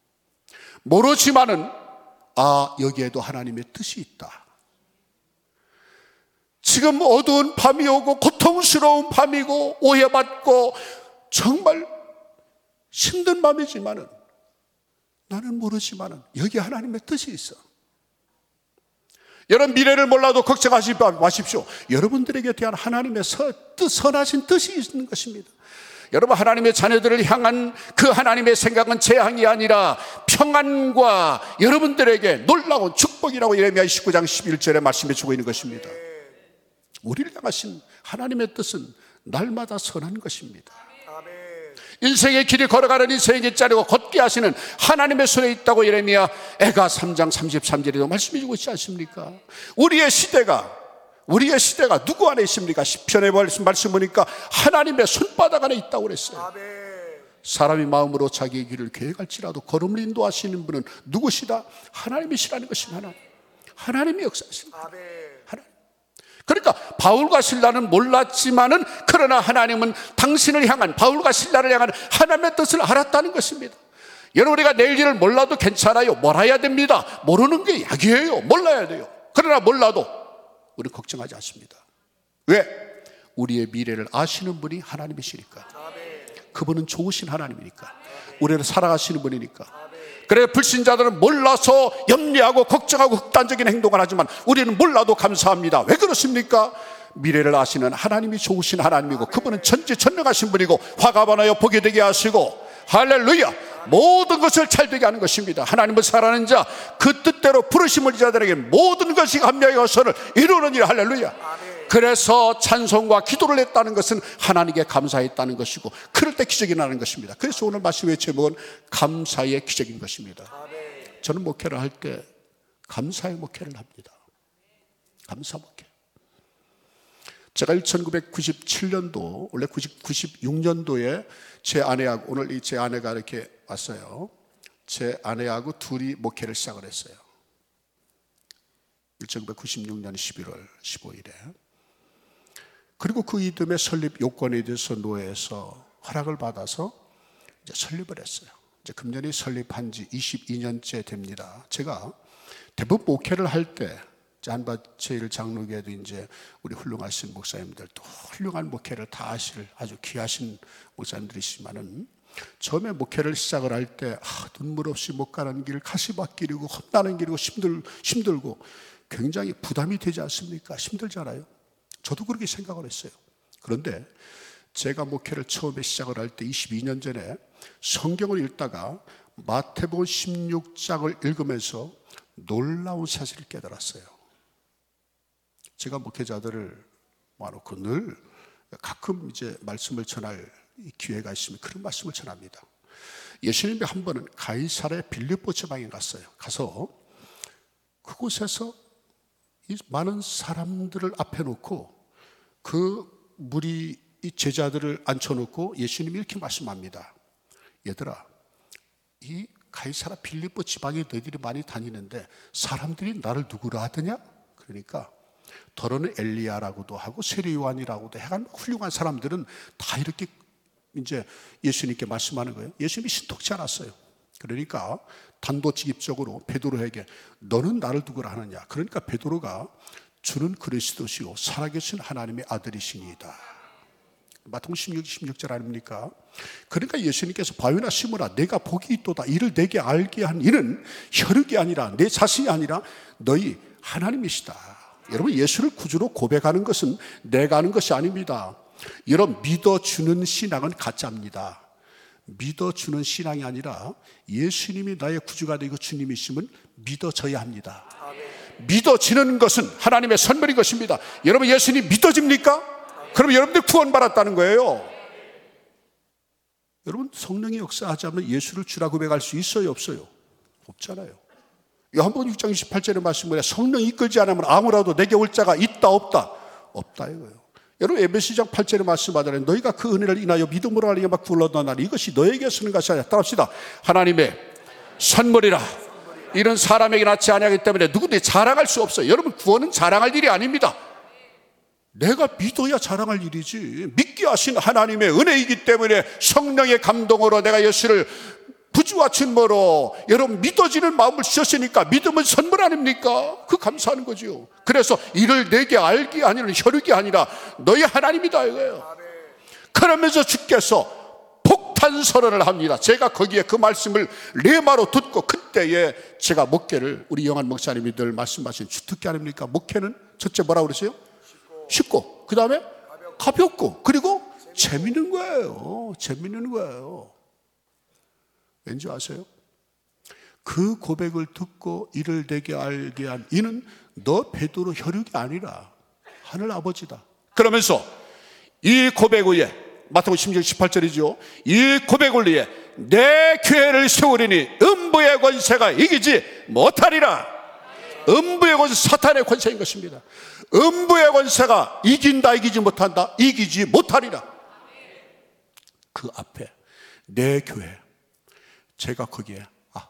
모르지만은 여기에도 하나님의 뜻이 있다. 지금 어두운 밤이 오고 고통스러운 밤이고 오해받고 정말 힘든 밤이지만은, 나는 모르지만은 여기 하나님의 뜻이 있어. 여러분, 미래를 몰라도 걱정하지 마십시오. 여러분들에게 대한 하나님의 선하신 뜻이 있는 것입니다. 여러분, 하나님의 자녀들을 향한 그 하나님의 생각은 재앙이 아니라 평안과 여러분들에게 놀라운 축복이라고 예레미야 29장 11절에 말씀해 주고 있는 것입니다. 우리를 향하신 하나님의 뜻은 날마다 선한 것입니다. 인생의 길이 걸어가는 인생의 자리고 걷게 하시는 하나님의 손에 있다고 예레미야 애가 3장 33절에도 말씀해 주고 있지 않습니까? 우리의 시대가 누구 안에 있습니까? 시편의 말씀 보니까 하나님의 손바닥 안에 있다고 그랬어요. 사람이 마음으로 자기의 길을 계획할지라도 걸음을 인도하시는 분은 누구시다? 하나님이시라는 것입니다. 하나님이 역사하십니다. 그러니까 바울과 실라는 몰랐지만은, 그러나 하나님은 당신을 향한, 바울과 실라를 향한 하나님의 뜻을 알았다는 것입니다. 여러분, 우리가 내일 일을 몰라도 괜찮아요. 몰라야 됩니다. 모르는 게 약이에요. 몰라야 돼요. 그러나 몰라도 우리는 걱정하지 않습니다. 왜? 우리의 미래를 아시는 분이 하나님이시니까. 그분은 좋으신 하나님이니까. 우리를 사랑하시는 분이니까. 그래, 불신자들은 몰라서 염려하고 걱정하고 극단적인 행동을 하지만 우리는 몰라도 감사합니다. 왜 그렇습니까? 미래를 아시는 하나님이 좋으신 하나님이고, 그분은 전지전능하신 분이고, 화가 많아요 복이 되게 하시고, 할렐루야, 모든 것을 잘되게 하는 것입니다. 하나님을 사랑하는 자, 그 뜻대로 부르심을 자들에게 모든 것이 합력의 것을 이루는 일. 할렐루야. 그래서 찬송과 기도를 했다는 것은 하나님께 감사했다는 것이고, 그럴 때 기적이 나는 것입니다. 그래서 오늘 말씀의 제목은 감사의 기적인 것입니다. 저는 목회를 할 때 감사의 목회를 합니다. 감사 목회. 제가 1997년도, 원래 96년도에 제 아내하고, 오늘 제 아내가 이렇게 왔어요. 제 아내하고 둘이 목회를 시작을 했어요. 1996년 11월 15일에. 그리고 그 이듬해 설립 요건에 대해서 노회에서 허락을 받아서 이제 설립을 했어요. 이제 금년이 설립한 지 22년째 됩니다. 제가 대부분 목회를 할 때, 한밭제일 장로교에도 이제 우리 훌륭하신 목사님들, 또 훌륭한 목회를 다 하실 아주 귀하신 목사님들이시지만은, 처음에 목회를 시작을 할 때 눈물 없이 못 가는 길, 가시밭길이고 험난한 길이고 힘들고 굉장히 부담이 되지 않습니까? 힘들잖아요. 저도 그렇게 생각을 했어요. 그런데 제가 목회를 처음에 시작을 할 때 22년 전에 성경을 읽다가 마태복음 16장을 읽으면서 놀라운 사실을 깨달았어요. 제가 목회자들을 모아놓고 늘 가끔 이제 말씀을 전할 기회가 있으면 그런 말씀을 전합니다. 예수님이 한 번은 가이사랴 빌립보 지방에 갔어요. 가서 그곳에서 이 많은 사람들을 앞에 놓고 그 무리 이 제자들을 앉혀놓고 예수님이 이렇게 말씀합니다. 얘들아, 이 가이사랴 빌립보 지방에 너희들이 많이 다니는데 사람들이 나를 누구라 하더냐? 그러니까 더러는 엘리야라고도 하고 세례 요한이라고도 해간 훌륭한 사람들은 다 이렇게 이제 예수님께 말씀하는 거예요. 예수님이 신통치 않았어요. 그러니까 단도직입적으로 베드로에게 너는 나를 누구라 하느냐? 그러니까 베드로가 주는 그리스도시요 살아계신 하나님의 아들이시니이다. 마태복음 16절 아닙니까? 그러니까 예수님께서 바위나 심으라 내가 복이 있도다. 이를 내게 알게 한 이는 혈육이 아니라 내 자신이 아니라 너희 하나님이시다. 여러분, 예수를 구주로 고백하는 것은 내가 하는 것이 아닙니다. 여러분, 믿어주는 신앙은 가짜입니다. 믿어주는 신앙이 아니라 예수님이 나의 구주가 되고 주님이심은 믿어져야 합니다. 믿어지는 것은 하나님의 선물인 것입니다. 여러분, 예수님 믿어집니까? 그럼 여러분들 구원받았다는 거예요. 여러분, 성령이 역사하지 않으면 예수를 주라 고백할 수 있어요, 없어요? 없잖아요. 요한복음 6장 28절의 말씀에 성령이 이끌지 않으면 아무라도 내게 올 자가 있다 없다? 없다 이거예요. 여러분, 에베소서 2장 8절의 말씀하잖아요. 너희가 그 은혜를 인하여 믿음으로 말미암아 구원을 얻었나니 이것이 너에게 쓰는 것이 아니라, 따라합시다. 하나님의 선물이라. 이런 사람에게 낫지 아니하기 때문에 누구든지 자랑할 수 없어요. 여러분, 구원은 자랑할 일이 아닙니다. 내가 믿어야 자랑할 일이지. 믿게 하신 하나님의 은혜이기 때문에 성령의 감동으로 내가 예수를 부주와 진모로 여러분 믿어지는 마음을 주셨으니까 믿음은 선물 아닙니까? 그 감사하는 거죠. 그래서 이를 내게 알기 아니라 혈육이 아니라 너희 하나님이다 이거예요. 그러면서 주께서 폭탄 선언을 합니다. 제가 거기에 그 말씀을 레마로 듣고 그때에 제가 목회를, 우리 영한 목사님이 늘 말씀하신 주특기 아닙니까? 목회는 첫째 뭐라고 그러세요? 쉽고, 그 다음에 가볍고, 그리고 재밌는 거예요. 재밌는 거예요. 왠지 아세요? 그 고백을 듣고 이를 내게 알게 한 이는 너 베드로 혈육이 아니라 하늘 아버지다. 그러면서 이 고백 위에, 마태복음 16장 18절이죠. 이 고백을 위해 내 교회를 세우리니 음부의 권세가 이기지 못하리라. 음부의 권세, 사탄의 권세인 것입니다. 음부의 권세가 이긴다, 이기지 못한다? 이기지 못하리라. 그 앞에 내 교회, 제가 거기에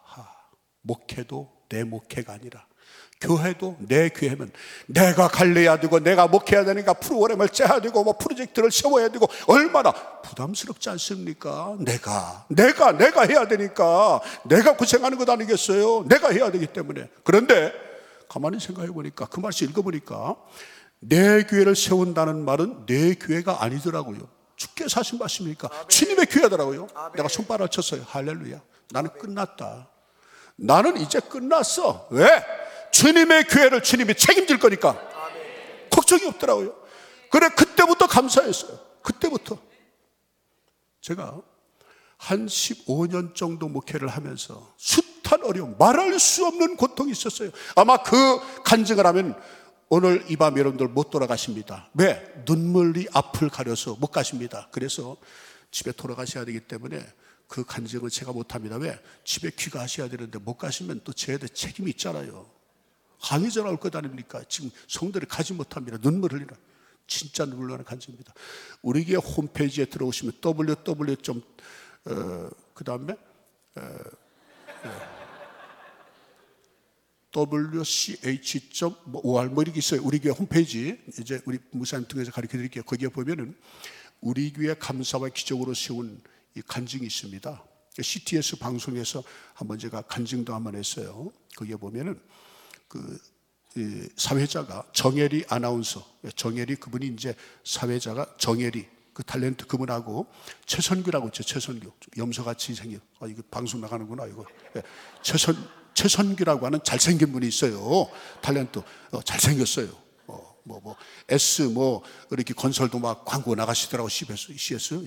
목회도 내 목회가 아니라 교회도 내 교회면 내가 갈래야 되고 내가 목회해야 되니까 프로그램을 짜야 되고 뭐 프로젝트를 세워야 되고 얼마나 부담스럽지 않습니까? 내가 해야 되니까 내가 고생하는 것 아니겠어요? 내가 해야 되기 때문에. 그런데 가만히 생각해 보니까, 그 말씀 읽어보니까 내 교회를 세운다는 말은 내 교회가 아니더라고요. 주께서 하신 말씀이니까 주님의 교회더라고요. 내가 손바닥을 쳤어요. 할렐루야. 나는 끝났다. 나는 이제 끝났어. 왜? 주님의 교회를 주님이 책임질 거니까 걱정이 없더라고요. 그래, 그때부터 감사했어요. 그때부터. 제가 한 15년 정도 목회를 하면서 숱한 어려움, 말할 수 없는 고통이 있었어요. 아마 그 간증을 하면 오늘 이 밤 여러분들 못 돌아가십니다. 왜? 눈물이 앞을 가려서 못 가십니다. 그래서 집에 돌아가셔야 되기 때문에 그 간증을 제가 못합니다. 왜? 집에 귀가하셔야 되는데 못 가시면 또 저에 대해 책임이 있잖아요. 항의 전화 올 것 아닙니까? 지금 성도들이 가지 못합니다. 눈물 흘리는, 진짜 눈물 나는 간증입니다. 우리 교회 홈페이지에 들어오시면 그 다음에 wch.or 뭐 이렇게 있어요. 우리 교회 홈페이지, 이제 우리 목사님 통해서 가르쳐 드릴게요. 거기에 보면은 우리 교회 감사와 기적으로 세운 이 간증이 있습니다. CTS 방송에서 한번 제가 간증도 한번 했어요. 거기에 보면은 그 사회자가 정혜리 아나운서, 정혜리 그분이 이제 사회자가 정혜리 그 탤런트 그분하고 최선규라고 있죠. 최선규, 염소같이 생긴, 이거 방송 나가는구나 이거. 최선규라고 하는 잘생긴 분이 있어요. 탤런트 잘생겼어요. S 이렇게 건설도 막 광고 나가시더라고. CS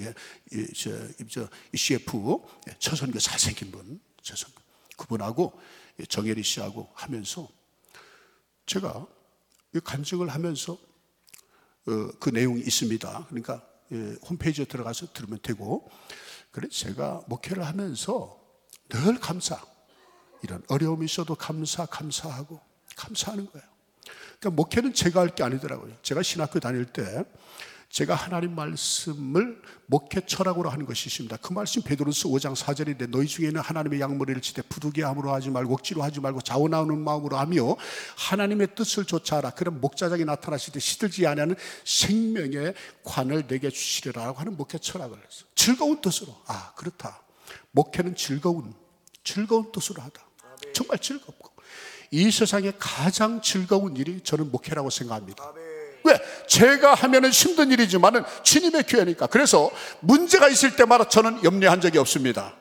CF 최선규 잘생긴 분, 최선규 그분하고 정혜리 씨하고 하면서 제가 간증을 하면서 그 내용이 있습니다. 그러니까 홈페이지에 들어가서 들으면 되고, 그래 제가 목회를 하면서 늘 이런 어려움이 있어도 감사하고 감사하는 거예요. 그러니까 목회는 제가 할 게 아니더라고요. 제가 신학교 다닐 때 제가 하나님 말씀을 목회 철학으로 하는 것이 있습니다. 그 말씀 베드로서 5장 4절인데 너희 중에는 하나님의 양머리를 치되 부득이함으로 하지 말고 억지로 하지 말고 자원하는 마음으로 하며 하나님의 뜻을 좇아하라. 그럼 목자장이 나타나실 때 시들지 아니하는 생명의 관을 내게 주시리라고 하는 목회 철학을 했어요. 즐거운 뜻으로. 그렇다. 목회는 즐거운 뜻으로 하다. 정말 즐겁고 이 세상에 가장 즐거운 일이 저는 목회라고 생각합니다. 왜? 제가 하면은 힘든 일이지만은 주님의 교회니까. 그래서 문제가 있을 때마다 저는 염려한 적이 없습니다.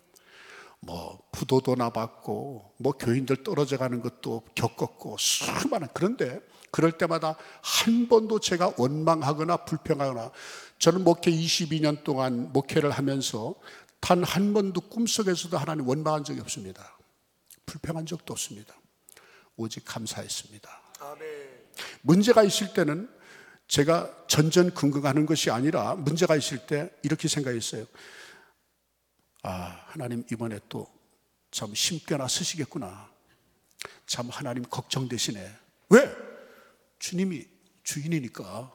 부도도 나봤고 교인들 떨어져 가는 것도 겪었고 수많은. 그런데 그럴 때마다 한 번도 제가 원망하거나 불평하거나, 저는 목회 22년 동안 목회를 하면서 단 한 번도 꿈속에서도 하나님 원망한 적이 없습니다. 불평한 적도 없습니다. 오직 감사했습니다. 문제가 있을 때는 제가 전전긍긍하는 것이 아니라 문제가 있을 때 이렇게 생각했어요. 하나님 이번에 또 참 힘께나 쓰시겠구나. 참 하나님 걱정되시네. 왜? 주님이 주인이니까.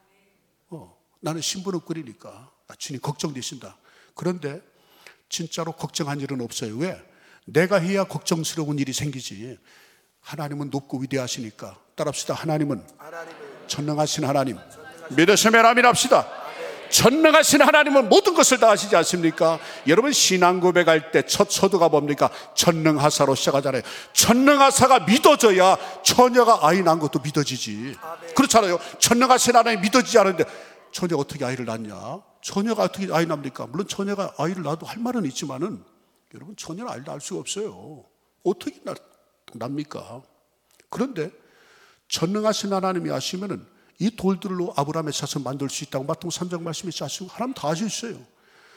나는 신부는 주님 걱정되신다. 그런데 진짜로 걱정한 일은 없어요. 왜? 내가 해야 걱정스러운 일이 생기지. 하나님은 높고 위대하시니까. 따라합시다. 하나님은 전능하신 하나님. 믿으시면 아멘합시다. 전능하신 하나님은 모든 것을 다 하시지 않습니까? 여러분 신앙 고백할 때 첫 서두가 뭡니까? 전능하사로 시작하잖아요. 전능하사가 믿어져야 처녀가 아이 낳은 것도 믿어지지. 그렇잖아요. 전능하신 하나님 믿어지지 않은데 처녀가 어떻게 아이를 낳냐? 처녀가 어떻게 아이 낳습니까? 물론 처녀가 아이를 낳아도 할 말은 있지만은 여러분 처녀는 아이를 낳을 수가 없어요. 어떻게 납니까? 그런데 전능하신 하나님이 하시면은 이 돌들로 아브라함의 자손 만들 수 있다고 마태복음 3장 말씀이 있지 않습니까? 하나님 다 하실 수 있어요.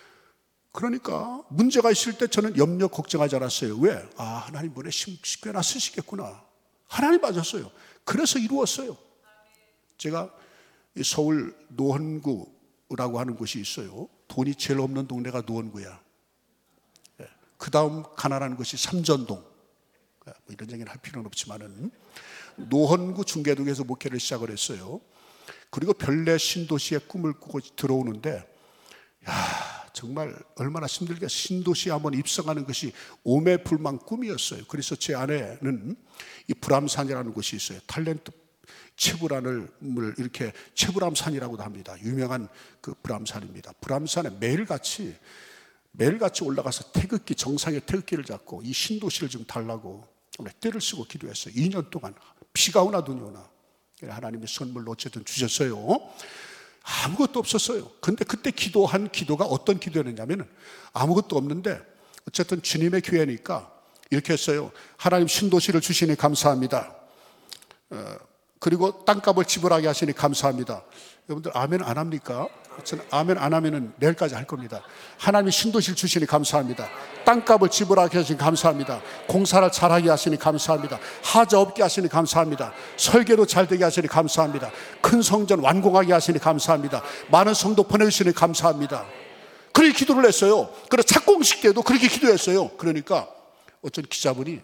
그러니까 문제가 있을 때 저는 염려 걱정하지 않았어요. 왜? 하나님 이번에 쉽게나 쓰시겠구나. 하나님 맞았어요. 그래서 이루었어요. 제가 서울 노원구라고 하는 곳이 있어요. 돈이 제일 없는 동네가 노원구야. 그 다음 가난한 곳이 삼전동. 이런 얘기는 할 필요는 없지만은 노원구 중계동에서 목회를 시작을 했어요. 그리고 별내 신도시의 꿈을 꾸고 들어오는데 정말 얼마나 힘들게 신도시에 한번 입성하는 것이 오매불망 꿈이었어요. 그래서 제 아내는 이 불암산이라는 곳이 있어요. 탤런트 체브란을 이렇게 체브람산이라고도 합니다. 유명한 그 불암산입니다. 불암산에 매일같이 올라가서 태극기, 정상의 태극기를 잡고 이 신도시를 좀 달라고 떼를 쓰고 기도했어요. 2년 동안 비가 오나 눈이 오나 하나님의 선물로 어쨌든 주셨어요. 아무것도 없었어요. 근데 그때 기도한 기도가 어떤 기도였냐면 아무것도 없는데 어쨌든 주님의 교회니까 이렇게 했어요. 하나님 신도시를 주시니 감사합니다. 그리고 땅값을 지불하게 하시니 감사합니다. 여러분들 아멘 안 합니까? 저는 아멘 안 하면은 내일까지 할 겁니다. 하나님이 신도시를 주시니 감사합니다. 땅값을 지불하게 하시니 감사합니다. 공사를 잘하게 하시니 감사합니다. 하자 없게 하시니 감사합니다. 설계도 잘 되게 하시니 감사합니다. 큰 성전 완공하게 하시니 감사합니다. 많은 성도 보내주시니 감사합니다. 그렇게 기도를 했어요. 그래서 착공식 때도 그렇게 기도했어요. 그러니까 어떤 기자분이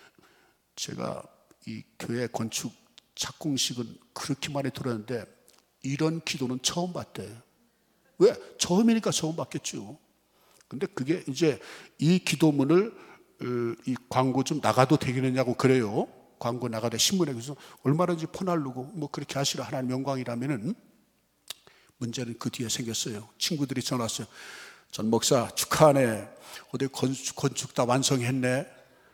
제가 이 교회 건축 착공식은 그렇게 많이 들었는데 이런 기도는 처음 봤대. 왜? 처음이니까 처음 봤겠죠. 근데 그게 이제 이 기도문을 이 광고 좀 나가도 되겠느냐고 그래요. 광고 나가다 신문에 그래서 얼마든지 퍼날르고 뭐 그렇게 하시라 하나님 영광이라면은 문제는 그 뒤에 생겼어요. 친구들이 전화 왔어요. 전 목사 축하하네. 어디 건축 다 완성했네.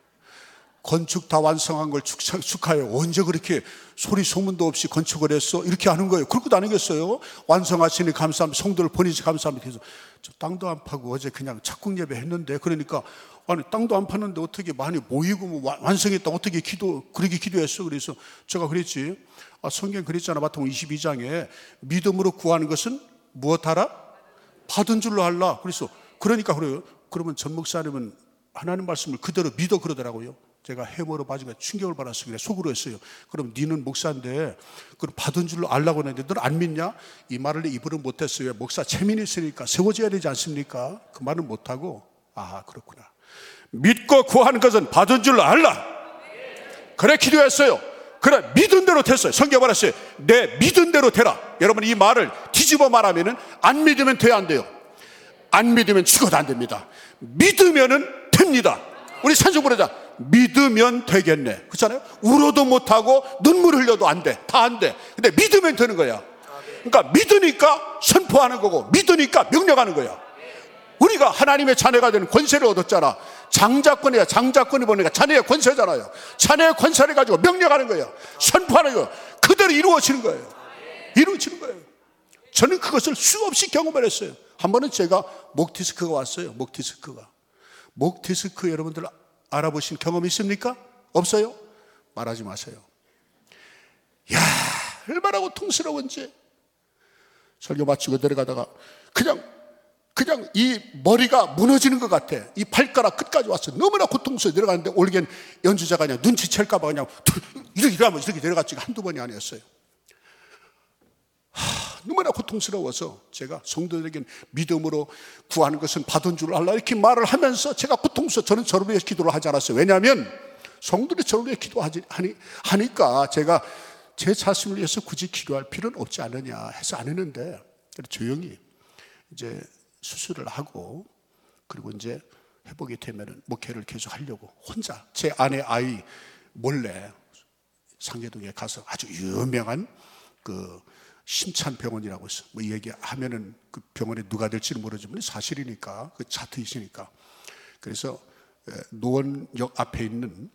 건축 다 완성한 걸 축하해요. 언제 그렇게 소리 소문도 없이 건축을 했어? 이렇게 하는 거예요. 그렇게도 아니겠어요? 완성하시니 감사합니다. 성도를 보내주시 감사합니다. 그래서 저 땅도 안 파고 어제 그냥 착공 예배 했는데 그러니까 아니 땅도 안 파는데 어떻게 많이 모이고 뭐 완성했다 어떻게 그렇게 기도했어? 그래서 제가 그랬지. 성경 그랬잖아. 마태복음 22장에 믿음으로 구하는 것은 무엇하라? 받은 줄로 할라. 그러니까 그래요. 그러면 전 목사님은 하나님 말씀을 그대로 믿어 그러더라고요. 제가 해머로 빠지고 충격을 받았어요. 속으로 했어요. 그럼 니는 목사인데 그럼 받은 줄로 알라고 했는데 넌 안 믿냐? 이 말을 내 입으로 못했어요. 목사 체면이 있으니까 세워져야 되지 않습니까? 그 말은 못하고 그렇구나. 믿고 구하는 것은 받은 줄로 알라. 그래 기도했어요. 그래 믿은 대로 됐어요. 성경 말했어요. 내 믿은 대로 되라. 여러분 이 말을 뒤집어 말하면은 안 믿으면 돼야 안 돼요. 안 믿으면 죽어도 안 됩니다. 믿으면은 됩니다. 우리 찬송 부르자. 믿으면 되겠네. 그렇잖아요. 울어도 못하고 눈물 흘려도 안 돼. 다 안 돼. 근데 믿으면 되는 거야. 그러니까 믿으니까 선포하는 거고 믿으니까 명령하는 거야. 우리가 하나님의 자녀가 되는 권세를 얻었잖아. 장자권이야. 장자권이 보니까 자녀의 권세잖아요. 자녀의 권세를 가지고 명령하는 거예요. 선포하는 거예요. 그대로 이루어지는 거예요. 이루어지는 거예요. 저는 그것을 수없이 경험을 했어요. 한 번은 제가 목 디스크가 왔어요. 목 디스크 여러분들 알아보신 경험 있습니까? 없어요? 말하지 마세요. 야, 얼마나 고통스러운지. 설교 마치고 내려가다가 그냥 이 머리가 무너지는 것 같아. 이 발가락 끝까지 왔어. 너무나 고통스러워 내려가는데 올겐 연주자가 그냥 눈치챌까 봐 그냥 이렇게 하면 이렇게 내려갔지. 한두 번이 아니었어요. 너무나 고통스러워서 제가 성도들에게 믿음으로 구하는 것은 받은 줄 알라 이렇게 말을 하면서 제가 고통스러워. 저는 저를 위해 기도를 하지 않았어요. 왜냐하면 성도들이 저를 위해 기도하니까 제가 제 자신을 위해서 굳이 기도할 필요는 없지 않느냐 해서 안 했는데, 조용히 이제 수술을 하고 그리고 이제 회복이 되면은 목회를 계속 하려고 혼자 제 아내 아이 몰래 상계동에 가서 아주 유명한 그 심찬병원이라고 있어. 뭐 얘기하면은 그 병원에 누가 될지는 모르지만 사실이니까, 그 차트이시니까. 그래서 노원역 앞에 있는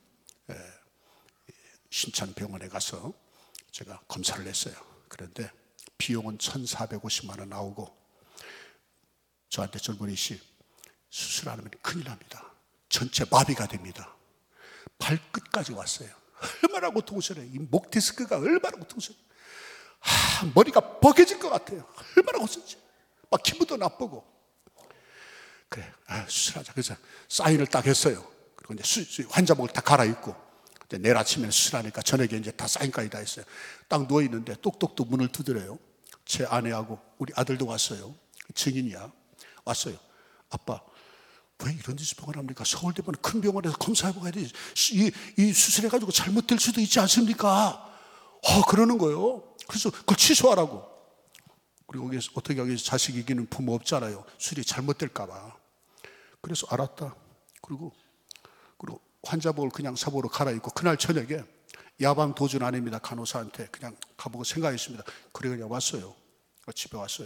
심찬병원에 가서 제가 검사를 했어요. 그런데 비용은 1,450만 원 나오고, 저한테 젊은이 씨, 수술 안 하면 큰일 납니다. 전체 마비가 됩니다. 발끝까지 왔어요. 얼마나 고통스러워요. 이 목 디스크가 얼마나 고통스러워요. 머리가 버개질 것 같아요. 얼마나 고통스러워요. 막 기분도 나쁘고. 그래, 수술하자. 그래서 사인을 딱 했어요. 그리고 이제 환자복을 다 갈아입고, 이제 내일 아침에 수술하니까 저녁에 이제 다 사인까지 다 했어요. 딱 누워있는데 똑똑똑 문을 두드려요. 제 아내하고 우리 아들도 왔어요. 증인이야. 왔어요. 아빠, 왜 이런 짓을 병원 합니까? 서울대병원 큰 병원에서 검사해보고 해야 되지. 이 수술해가지고 잘못될 수도 있지 않습니까? 그러는 거예요. 그래서 그걸 취소하라고. 그리고 거기서 어떻게 하겠어요? 자식 이기는 부모 없잖아요. 수술이 잘못될까봐. 그래서 알았다. 그리고 환자복을 그냥 사복으로 갈아입고 그날 저녁에 야방 도준 아닙니다. 간호사한테 그냥 가보고 생각했습니다. 그래 그냥 왔어요. 집에 왔어요.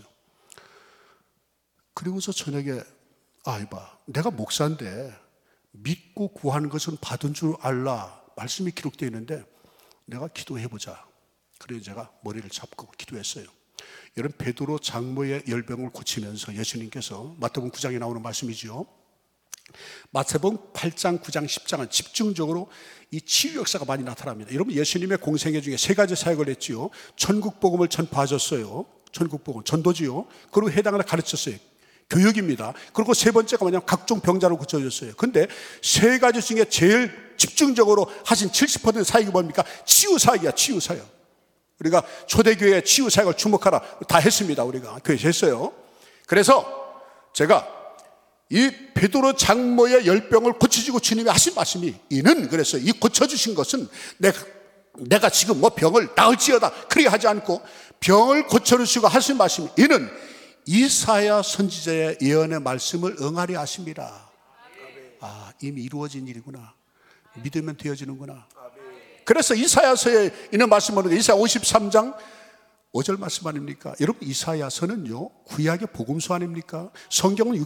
그리고서 저녁에 이봐, 내가 목사인데 믿고 구하는 것은 받은 줄 알라 말씀이 기록되어 있는데 내가 기도해보자. 그래서 제가 머리를 잡고 기도했어요. 여러분, 베드로 장모의 열병을 고치면서 예수님께서 마태복음 9장에 나오는 말씀이죠. 마태복음 8장, 9장, 10장은 집중적으로 이 치유 역사가 많이 나타납니다. 여러분, 예수님의 공생애 중에 세 가지 사역을 했지요. 전국 복음을 전파하셨어요. 전국 복음, 전도지요. 그리고 해당을 가르쳤어요. 교육입니다. 그리고 세 번째가 뭐냐면 각종 병자를 고쳐줬어요. 근데 세 가지 중에 제일 집중적으로 하신 70% 사역이 뭡니까? 치유 사역이야, 치유 사역. 우리가 초대교회 치유 사역을 주목하라 다 했습니다. 우리가 교회에서 했어요. 그래서 제가 이 베드로 장모의 열병을 고치시고 주님이 하신 말씀이 이는, 그래서 이 고쳐주신 것은 내가 지금 뭐 병을 나을지어다 그렇게 하지 않고 병을 고쳐주시고 하신 말씀이 이는 이사야 선지자의 예언의 말씀을 응하려 하십니다. 이미 이루어진 일이구나. 믿으면 되어지는구나. 그래서 이사야서에 있는 말씀은 이사야 53장 5절 말씀 아닙니까? 여러분, 이사야서는요 구약의 복음서 아닙니까? 성경은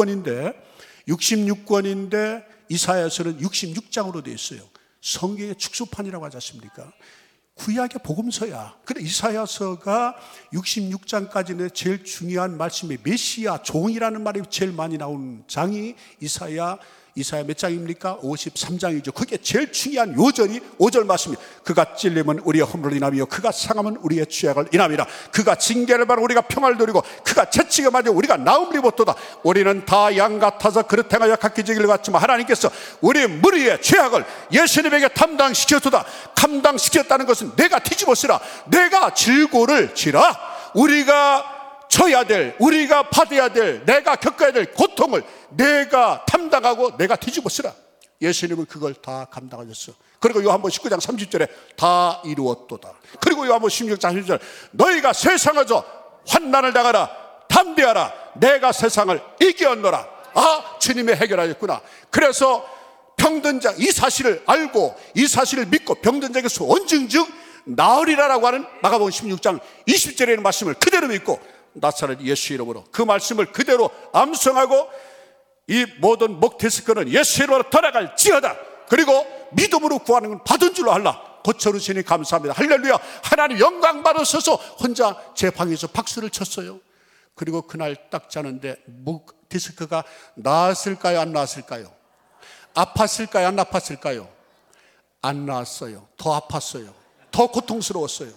66권인데 이사야서는 66장으로 되어 있어요. 성경의 축소판이라고 하지 않습니까? 구약의 복음서야. 근데 이사야서가 66장까지는 제일 중요한 말씀이 메시아, 종이라는 말이 제일 많이 나오는 장이 이사야 몇 장입니까? 53장이죠. 그게 제일 중요한 요절이 5절 말씀이 그가 찔림은 우리의 허물을 인함이요 그가 상함은 우리의 죄악을 인함이라. 그가 징계를 받아 우리가 평화를 누리고 그가 채찍을 맞아 우리가 나음을 입었도다. 우리는 다 양 같아서 그릇 행하여 각기 지기를 갖지만 하나님께서 우리의 무리의 죄악을 예수님에게 담당시켰도다. 감당시켰다는 것은 내가 뒤집었으라. 내가 질고를 지라. 우리가 져야 될, 우리가 받아야 될, 내가 겪어야 될 고통을 내가 담당하고 내가 뒤집어쓰라. 예수님은 그걸 다 감당하셨어. 그리고 요한복음 19장 30절에 다 이루었도다. 그리고 요한복음 16장 30절 너희가 세상에서 환난을 당하라. 담대하라. 내가 세상을 이겼노라. 주님이 해결하셨구나. 그래서 병든 자, 이 사실을 알고 이 사실을 믿고 병든 자에게서 온증즉 나으리라라고 하는 마가복음 16장 20절에 있는 말씀을 그대로 믿고 나사렛 예수 이름으로 그 말씀을 그대로 암송하고 이 모든 목 디스크는 예수 이름으로 떠나갈 지어다. 그리고 믿음으로 구하는 건 받은 줄로 알라. 고쳐주시니 감사합니다. 할렐루야. 하나님 영광 받으셔서 혼자 제 방에서 박수를 쳤어요. 그리고 그날 딱 자는데 목 디스크가 나았을까요? 안 나았을까요? 아팠을까요? 안 아팠을까요? 안 나았어요. 더 아팠어요. 더 고통스러웠어요.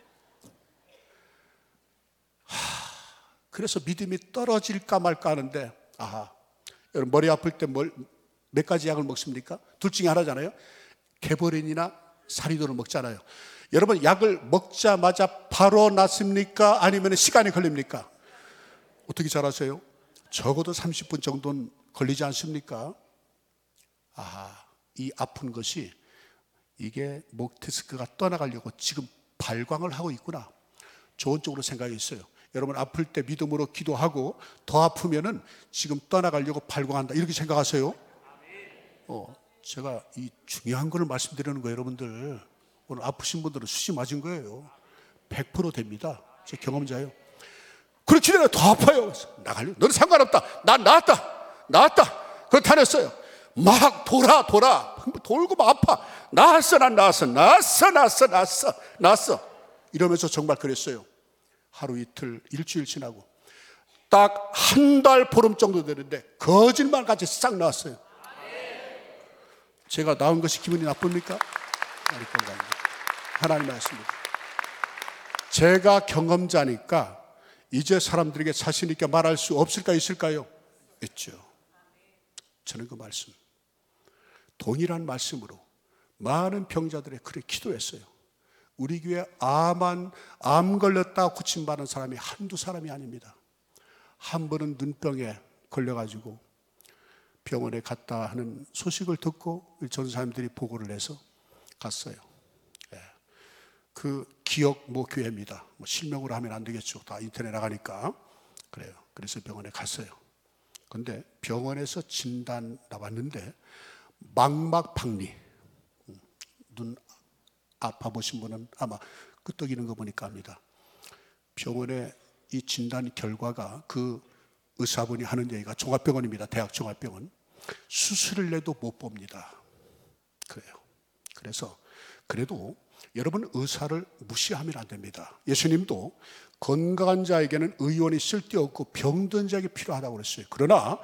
그래서 믿음이 떨어질까 말까 하는데 여러분, 머리 아플 때 몇 가지 약을 먹습니까? 둘 중에 하나잖아요. 개버린이나 사리도를 먹잖아요. 여러분, 약을 먹자마자 바로 낫습니까? 아니면 시간이 걸립니까? 어떻게 잘 아세요? 적어도 30분 정도는 걸리지 않습니까? 이 아픈 것이 이게 목 디스크가 떠나가려고 지금 발광을 하고 있구나. 좋은 쪽으로 생각했어요. 여러분, 아플 때 믿음으로 기도하고 더 아프면은 지금 떠나가려고 발광한다, 이렇게 생각하세요? 제가 이 중요한 걸 말씀드리는 거예요. 여러분들, 오늘 아프신 분들은 수시 맞은 거예요. 100% 됩니다. 제 경험자예요. 그렇게 되면 더 아파요. 나가려. 너는 상관없다. 난 나았다. 그거 다녔어요. 막 돌고 막 아파. 나았어. 이러면서 정말 그랬어요. 하루 이틀, 일주일 지나고 딱 한 달 보름 정도 되는데 거짓말같이 싹 나왔어요. 제가 나온 것이 기분이 나쁩니까? 아닐 건가요? 하나님의 말씀입니다. 제가 경험자니까 이제 사람들에게 자신 있게 말할 수 없을까, 있을까요? 있죠. 저는 그 말씀, 동일한 말씀으로 많은 병자들의 그래 기도했어요. 우리 교회 암 걸렸다고 고침받은 사람이 한두 사람이 아닙니다. 한 번은 눈병에 걸려가지고 병원에 갔다 하는 소식을 듣고 전사님들이 보고를 해서 갔어요. 그 기억 교회입니다. 실명으로 하면 안 되겠죠. 다 인터넷 나가니까. 그래요. 그래서 병원에 갔어요. 근데 병원에서 진단 나왔는데 망막박리. 눈 아파보신 분은 아마 끄떡이는 거 보니까 압니다. 병원에 이 진단 결과가 그 의사분이 하는 얘기가, 종합병원입니다. 대학 종합병원. 수술을 해도 못 봅니다. 그래요. 그래서 그래도 여러분, 의사를 무시하면 안 됩니다. 예수님도 건강한 자에게는 의원이 쓸데없고 병든 자에게 필요하다고 그랬어요. 그러나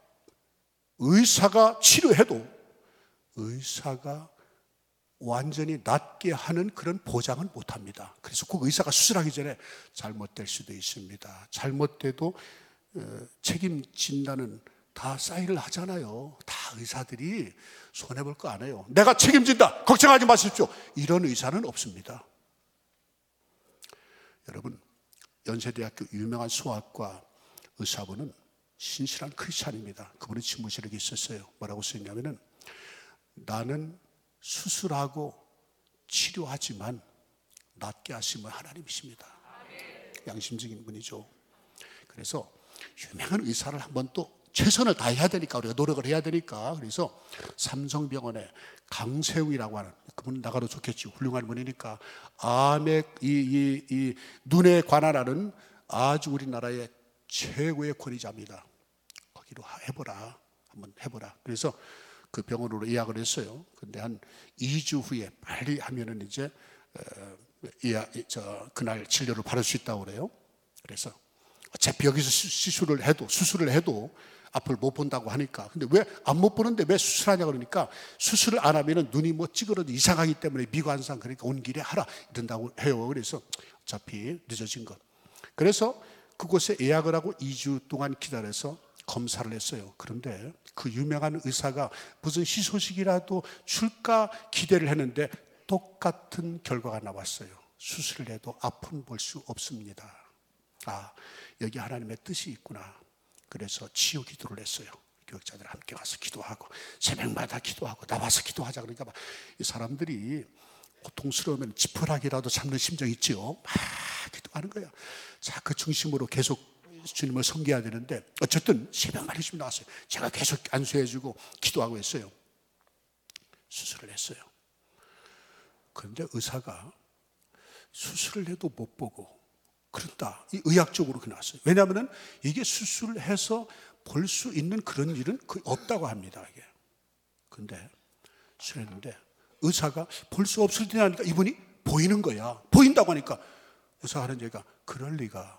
의사가 치료해도 의사가 완전히 낫게 하는 그런 보장은 못합니다. 그래서 꼭 의사가 수술하기 전에 잘못될 수도 있습니다. 잘못돼도 책임 진단은 다 사인을 하잖아요. 다 의사들이 손해볼 거 안 해요. 내가 책임진다, 걱정하지 마십시오, 이런 의사는 없습니다. 여러분, 연세대학교 유명한 소아과 의사분은 신실한 크리스찬입니다. 그분이 집무실에 있었어요. 뭐라고 쓰였냐면은, 나는 수술하고 치료하지만 낫게 하시면 하나님이십니다. 양심적인 분이죠. 그래서 유명한 의사를 한번 또 최선을 다해야 되니까, 우리가 노력을 해야 되니까, 그래서 삼성병원에 강세웅이라고 하는, 그분 나가도 좋겠지, 훌륭한 분이니까, 암의 이 눈에 관한하는 아주 우리나라의 최고의 권위자입니다. 거기로 해보라, 한번 해보라. 그래서 그 병원으로 예약을 했어요. 근데 한 2주 후에 빨리 하면은 이제 그날 진료를 받을 수 있다고 그래요. 그래서 어차피 여기서 수술을 해도 앞을 못 본다고 하니까, 근데 왜 안 못 보는데 왜 수술하냐 그러니까, 수술을 안 하면은 눈이 찌그러져 이상하기 때문에 미관상, 그러니까 온 길에 하라 이런다고 해요. 그래서 어차피 늦어진 것. 그래서 그곳에 예약을 하고 2주 동안 기다려서 검사를 했어요. 그런데 그 유명한 의사가 무슨 희소식이라도 줄까 기대를 했는데 똑같은 결과가 나왔어요. 수술을 해도 앞은 볼 수 없습니다. 여기 하나님의 뜻이 있구나. 그래서 치유 기도를 했어요. 교육자들 함께 와서 기도하고, 새벽마다 기도하고, 나와서 기도하자. 그러니까 이 사람들이 고통스러우면 지푸라기라도 잡는 심정이 있죠. 막 기도하는 거야. 자, 그 중심으로 계속 주님을 섬겨야 되는데, 어쨌든 새벽마다 주님 나왔어요. 제가 계속 안수해주고 기도하고 했어요. 수술을 했어요. 그런데 의사가 수술을 해도 못 보고 그런다, 이 의학적으로 나왔어요. 왜냐하면 이게 수술을 해서 볼 수 있는 그런 일은 거의 없다고 합니다. 이게. 근데 수술했는데 의사가 볼 수 없을 때 하니까 이분이 보이는 거야. 보인다고 하니까 의사가 하는 얘기가, 그럴 리가.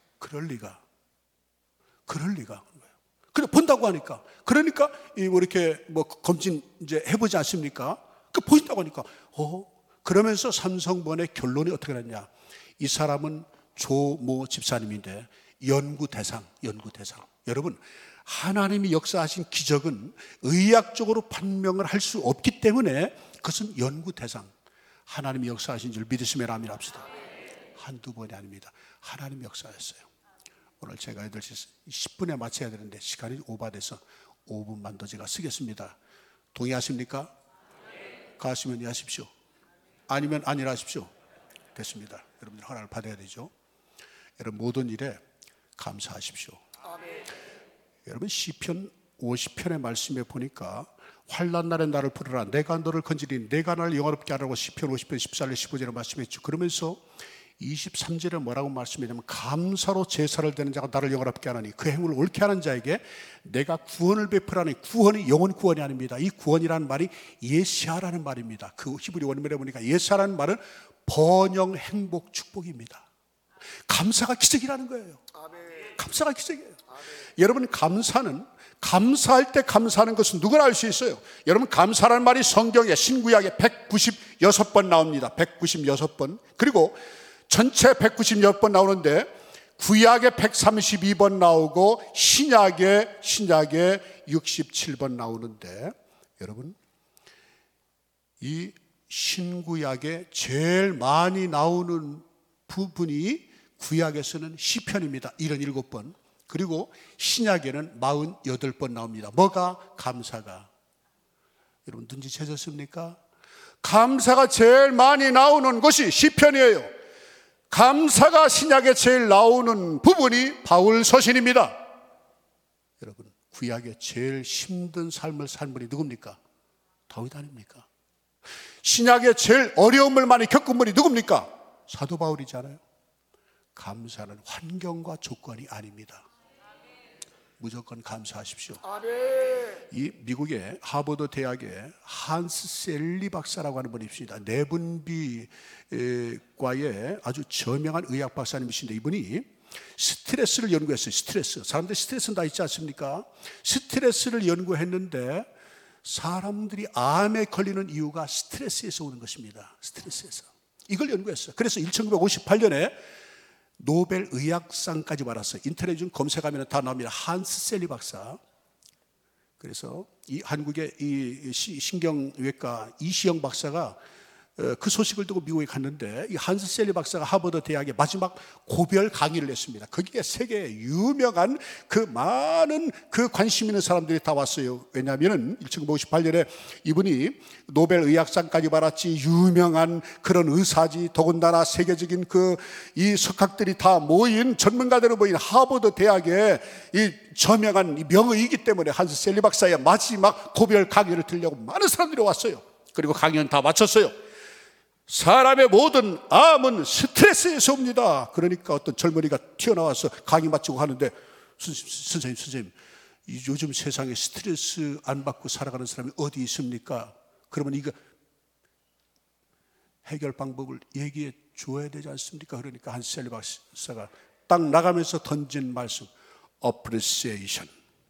그래, 본다고 하니까. 그러니까 이렇게 검진 이제 해보지 않습니까? 보인다고 하니까, 그러면서 삼성병원의 결론이 어떻게 났냐? 이 사람은 조모 집사님인데 연구 대상. 여러분, 하나님이 역사하신 기적은 의학적으로 판명을 할 수 없기 때문에 그것은 연구 대상. 하나님이 역사하신 줄 믿으시면 아멘 합시다. 한두 번이 아닙니다. 하나님이 역사했어요. 오늘 제가 8시 10분에 마쳐야 되는데 시간이 오버돼서 5분만 더 제가 쓰겠습니다. 동의하십니까? 가시면 하십시오. 아니면 아니라 하십시오. 됐습니다. 여러분들 허락을 받아야 되죠. 여러분 모든 일에 감사하십시오. 여러분 시편 50편의 말씀에 보니까 환난 날에 나를 부르라, 내가 너를 건지리니 내가 나를 영화롭게 하라고 시편 50편 14절 15절에 말씀했죠. 그러면서 23절에 뭐라고 말씀했냐면 감사로 제사를 드리는 자가 나를 영화롭게 하나니 그 행위를 옳게 하는 자에게 내가 구원을 베풀하니, 구원이 영원 구원이 아닙니다. 이 구원이라는 말이 예시하라는 말입니다. 그 히브리 원문에 보니까 예시하라는 말은 번영, 행복, 축복입니다. 감사가 기적이라는 거예요. 감사가 기적이에요. 여러분 감사는, 감사할 때 감사하는 것은 누구나 알 수 있어요. 여러분 감사라는 말이 성경에 신구약에 196번 나옵니다. 196번. 그리고 전체 196번 나오는데 구약에 132번 나오고 신약에 67번 나오는데, 여러분 이 신구약에 제일 많이 나오는 부분이 구약에서는 시편입니다. 77번. 그리고 신약에는 48번 나옵니다. 뭐가? 감사가. 여러분 눈치채셨습니까? 감사가 제일 많이 나오는 것이 시편이에요. 감사가 신약에 제일 나오는 부분이 바울 서신입니다. 여러분 구약에 제일 힘든 삶을 산 분이 누굽니까? 다윗 아닙니까? 신약에 제일 어려움을 많이 겪은 분이 누굽니까? 사도 바울이잖아요. 감사는 환경과 조건이 아닙니다. 무조건 감사하십시오. 이 미국의 하버드 대학의 한스 셀리 박사라고 하는 분이 있습니다. 내분비과의 아주 저명한 의학 박사님이신데 이분이 스트레스를 연구했어요. 스트레스. 사람들이 스트레스는 다 있지 않습니까? 스트레스를 연구했는데 사람들이 암에 걸리는 이유가 스트레스에서 오는 것입니다. 스트레스에서. 이걸 연구했어요. 그래서 1958년에 노벨 의학상까지 받았어요. 인터넷 좀 검색하면 다 나옵니다. 한스 셀리 박사. 그래서 이 한국의 이 신경외과 이시영 박사가 그 소식을 듣고 미국에 갔는데 이 한스 셀리 박사가 하버드 대학의 마지막 고별 강의를 했습니다. 거기에 세계에 유명한 그 많은 그 관심 있는 사람들이 다 왔어요. 왜냐하면 1958년에 이분이 노벨 의학상까지 받았지 유명한 그런 의사지, 더군다나 세계적인 그 이 석학들이 다 모인, 전문가들이 모인 하버드 대학의 이 저명한 명의이기 때문에 한스 셀리 박사의 마지막 고별 강의를 들으려고 많은 사람들이 왔어요. 그리고 강의는 다 마쳤어요. 사람의 모든 암은 스트레스에서 옵니다. 그러니까 어떤 젊은이가 튀어나와서 강의 마치고 하는데 선생님 요즘 세상에 스트레스 안 받고 살아가는 사람이 어디 있습니까? 그러면 이거 해결 방법을 얘기해 줘야 되지 않습니까? 그러니까 한스 셀리 박사가 딱 나가면서 던진 말씀, appreciation.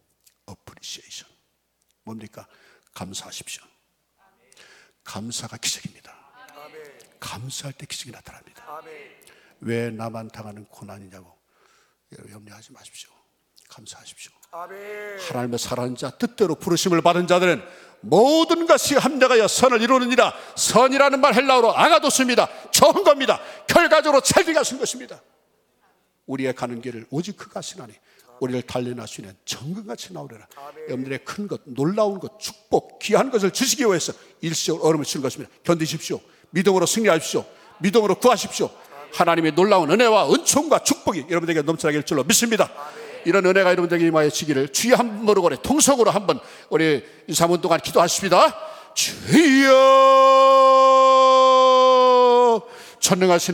뭡니까? 감사하십시오. 감사가 기적입니다. 감사할 때 기적이 나타납니다. 왜 나만 당하는 고난이냐고 여러분 염려하지 마십시오. 감사하십시오. 하나님의 사랑하는 자, 뜻대로 부르심을 받은 자들은 모든 것이 합력하여 선을 이루느니라. 선이라는 말 헬라어로 아가도스입니다. 좋은 겁니다. 결과적으로 잘 되가신 것입니다. 우리의 가는 길을 오직 그가 하시나니 우리를 달려날 수 있는 정금같이 나오리라. 여러분들의 큰 것, 놀라운 것, 축복, 귀한 것을 주시기 위해서 일시적으로 어려움을 주는 것입니다. 견디십시오. 믿음으로 승리하십시오. 믿음으로 구하십시오. 하나님의 놀라운 은혜와 은총과 축복이 여러분에게 넘쳐나길 줄로 믿습니다. 이런 은혜가 여러분에게 임하여지기를 주여 한 번으로 우리 통성으로 한번 우리 3분 동안 기도하십니다. 주여, 전능하신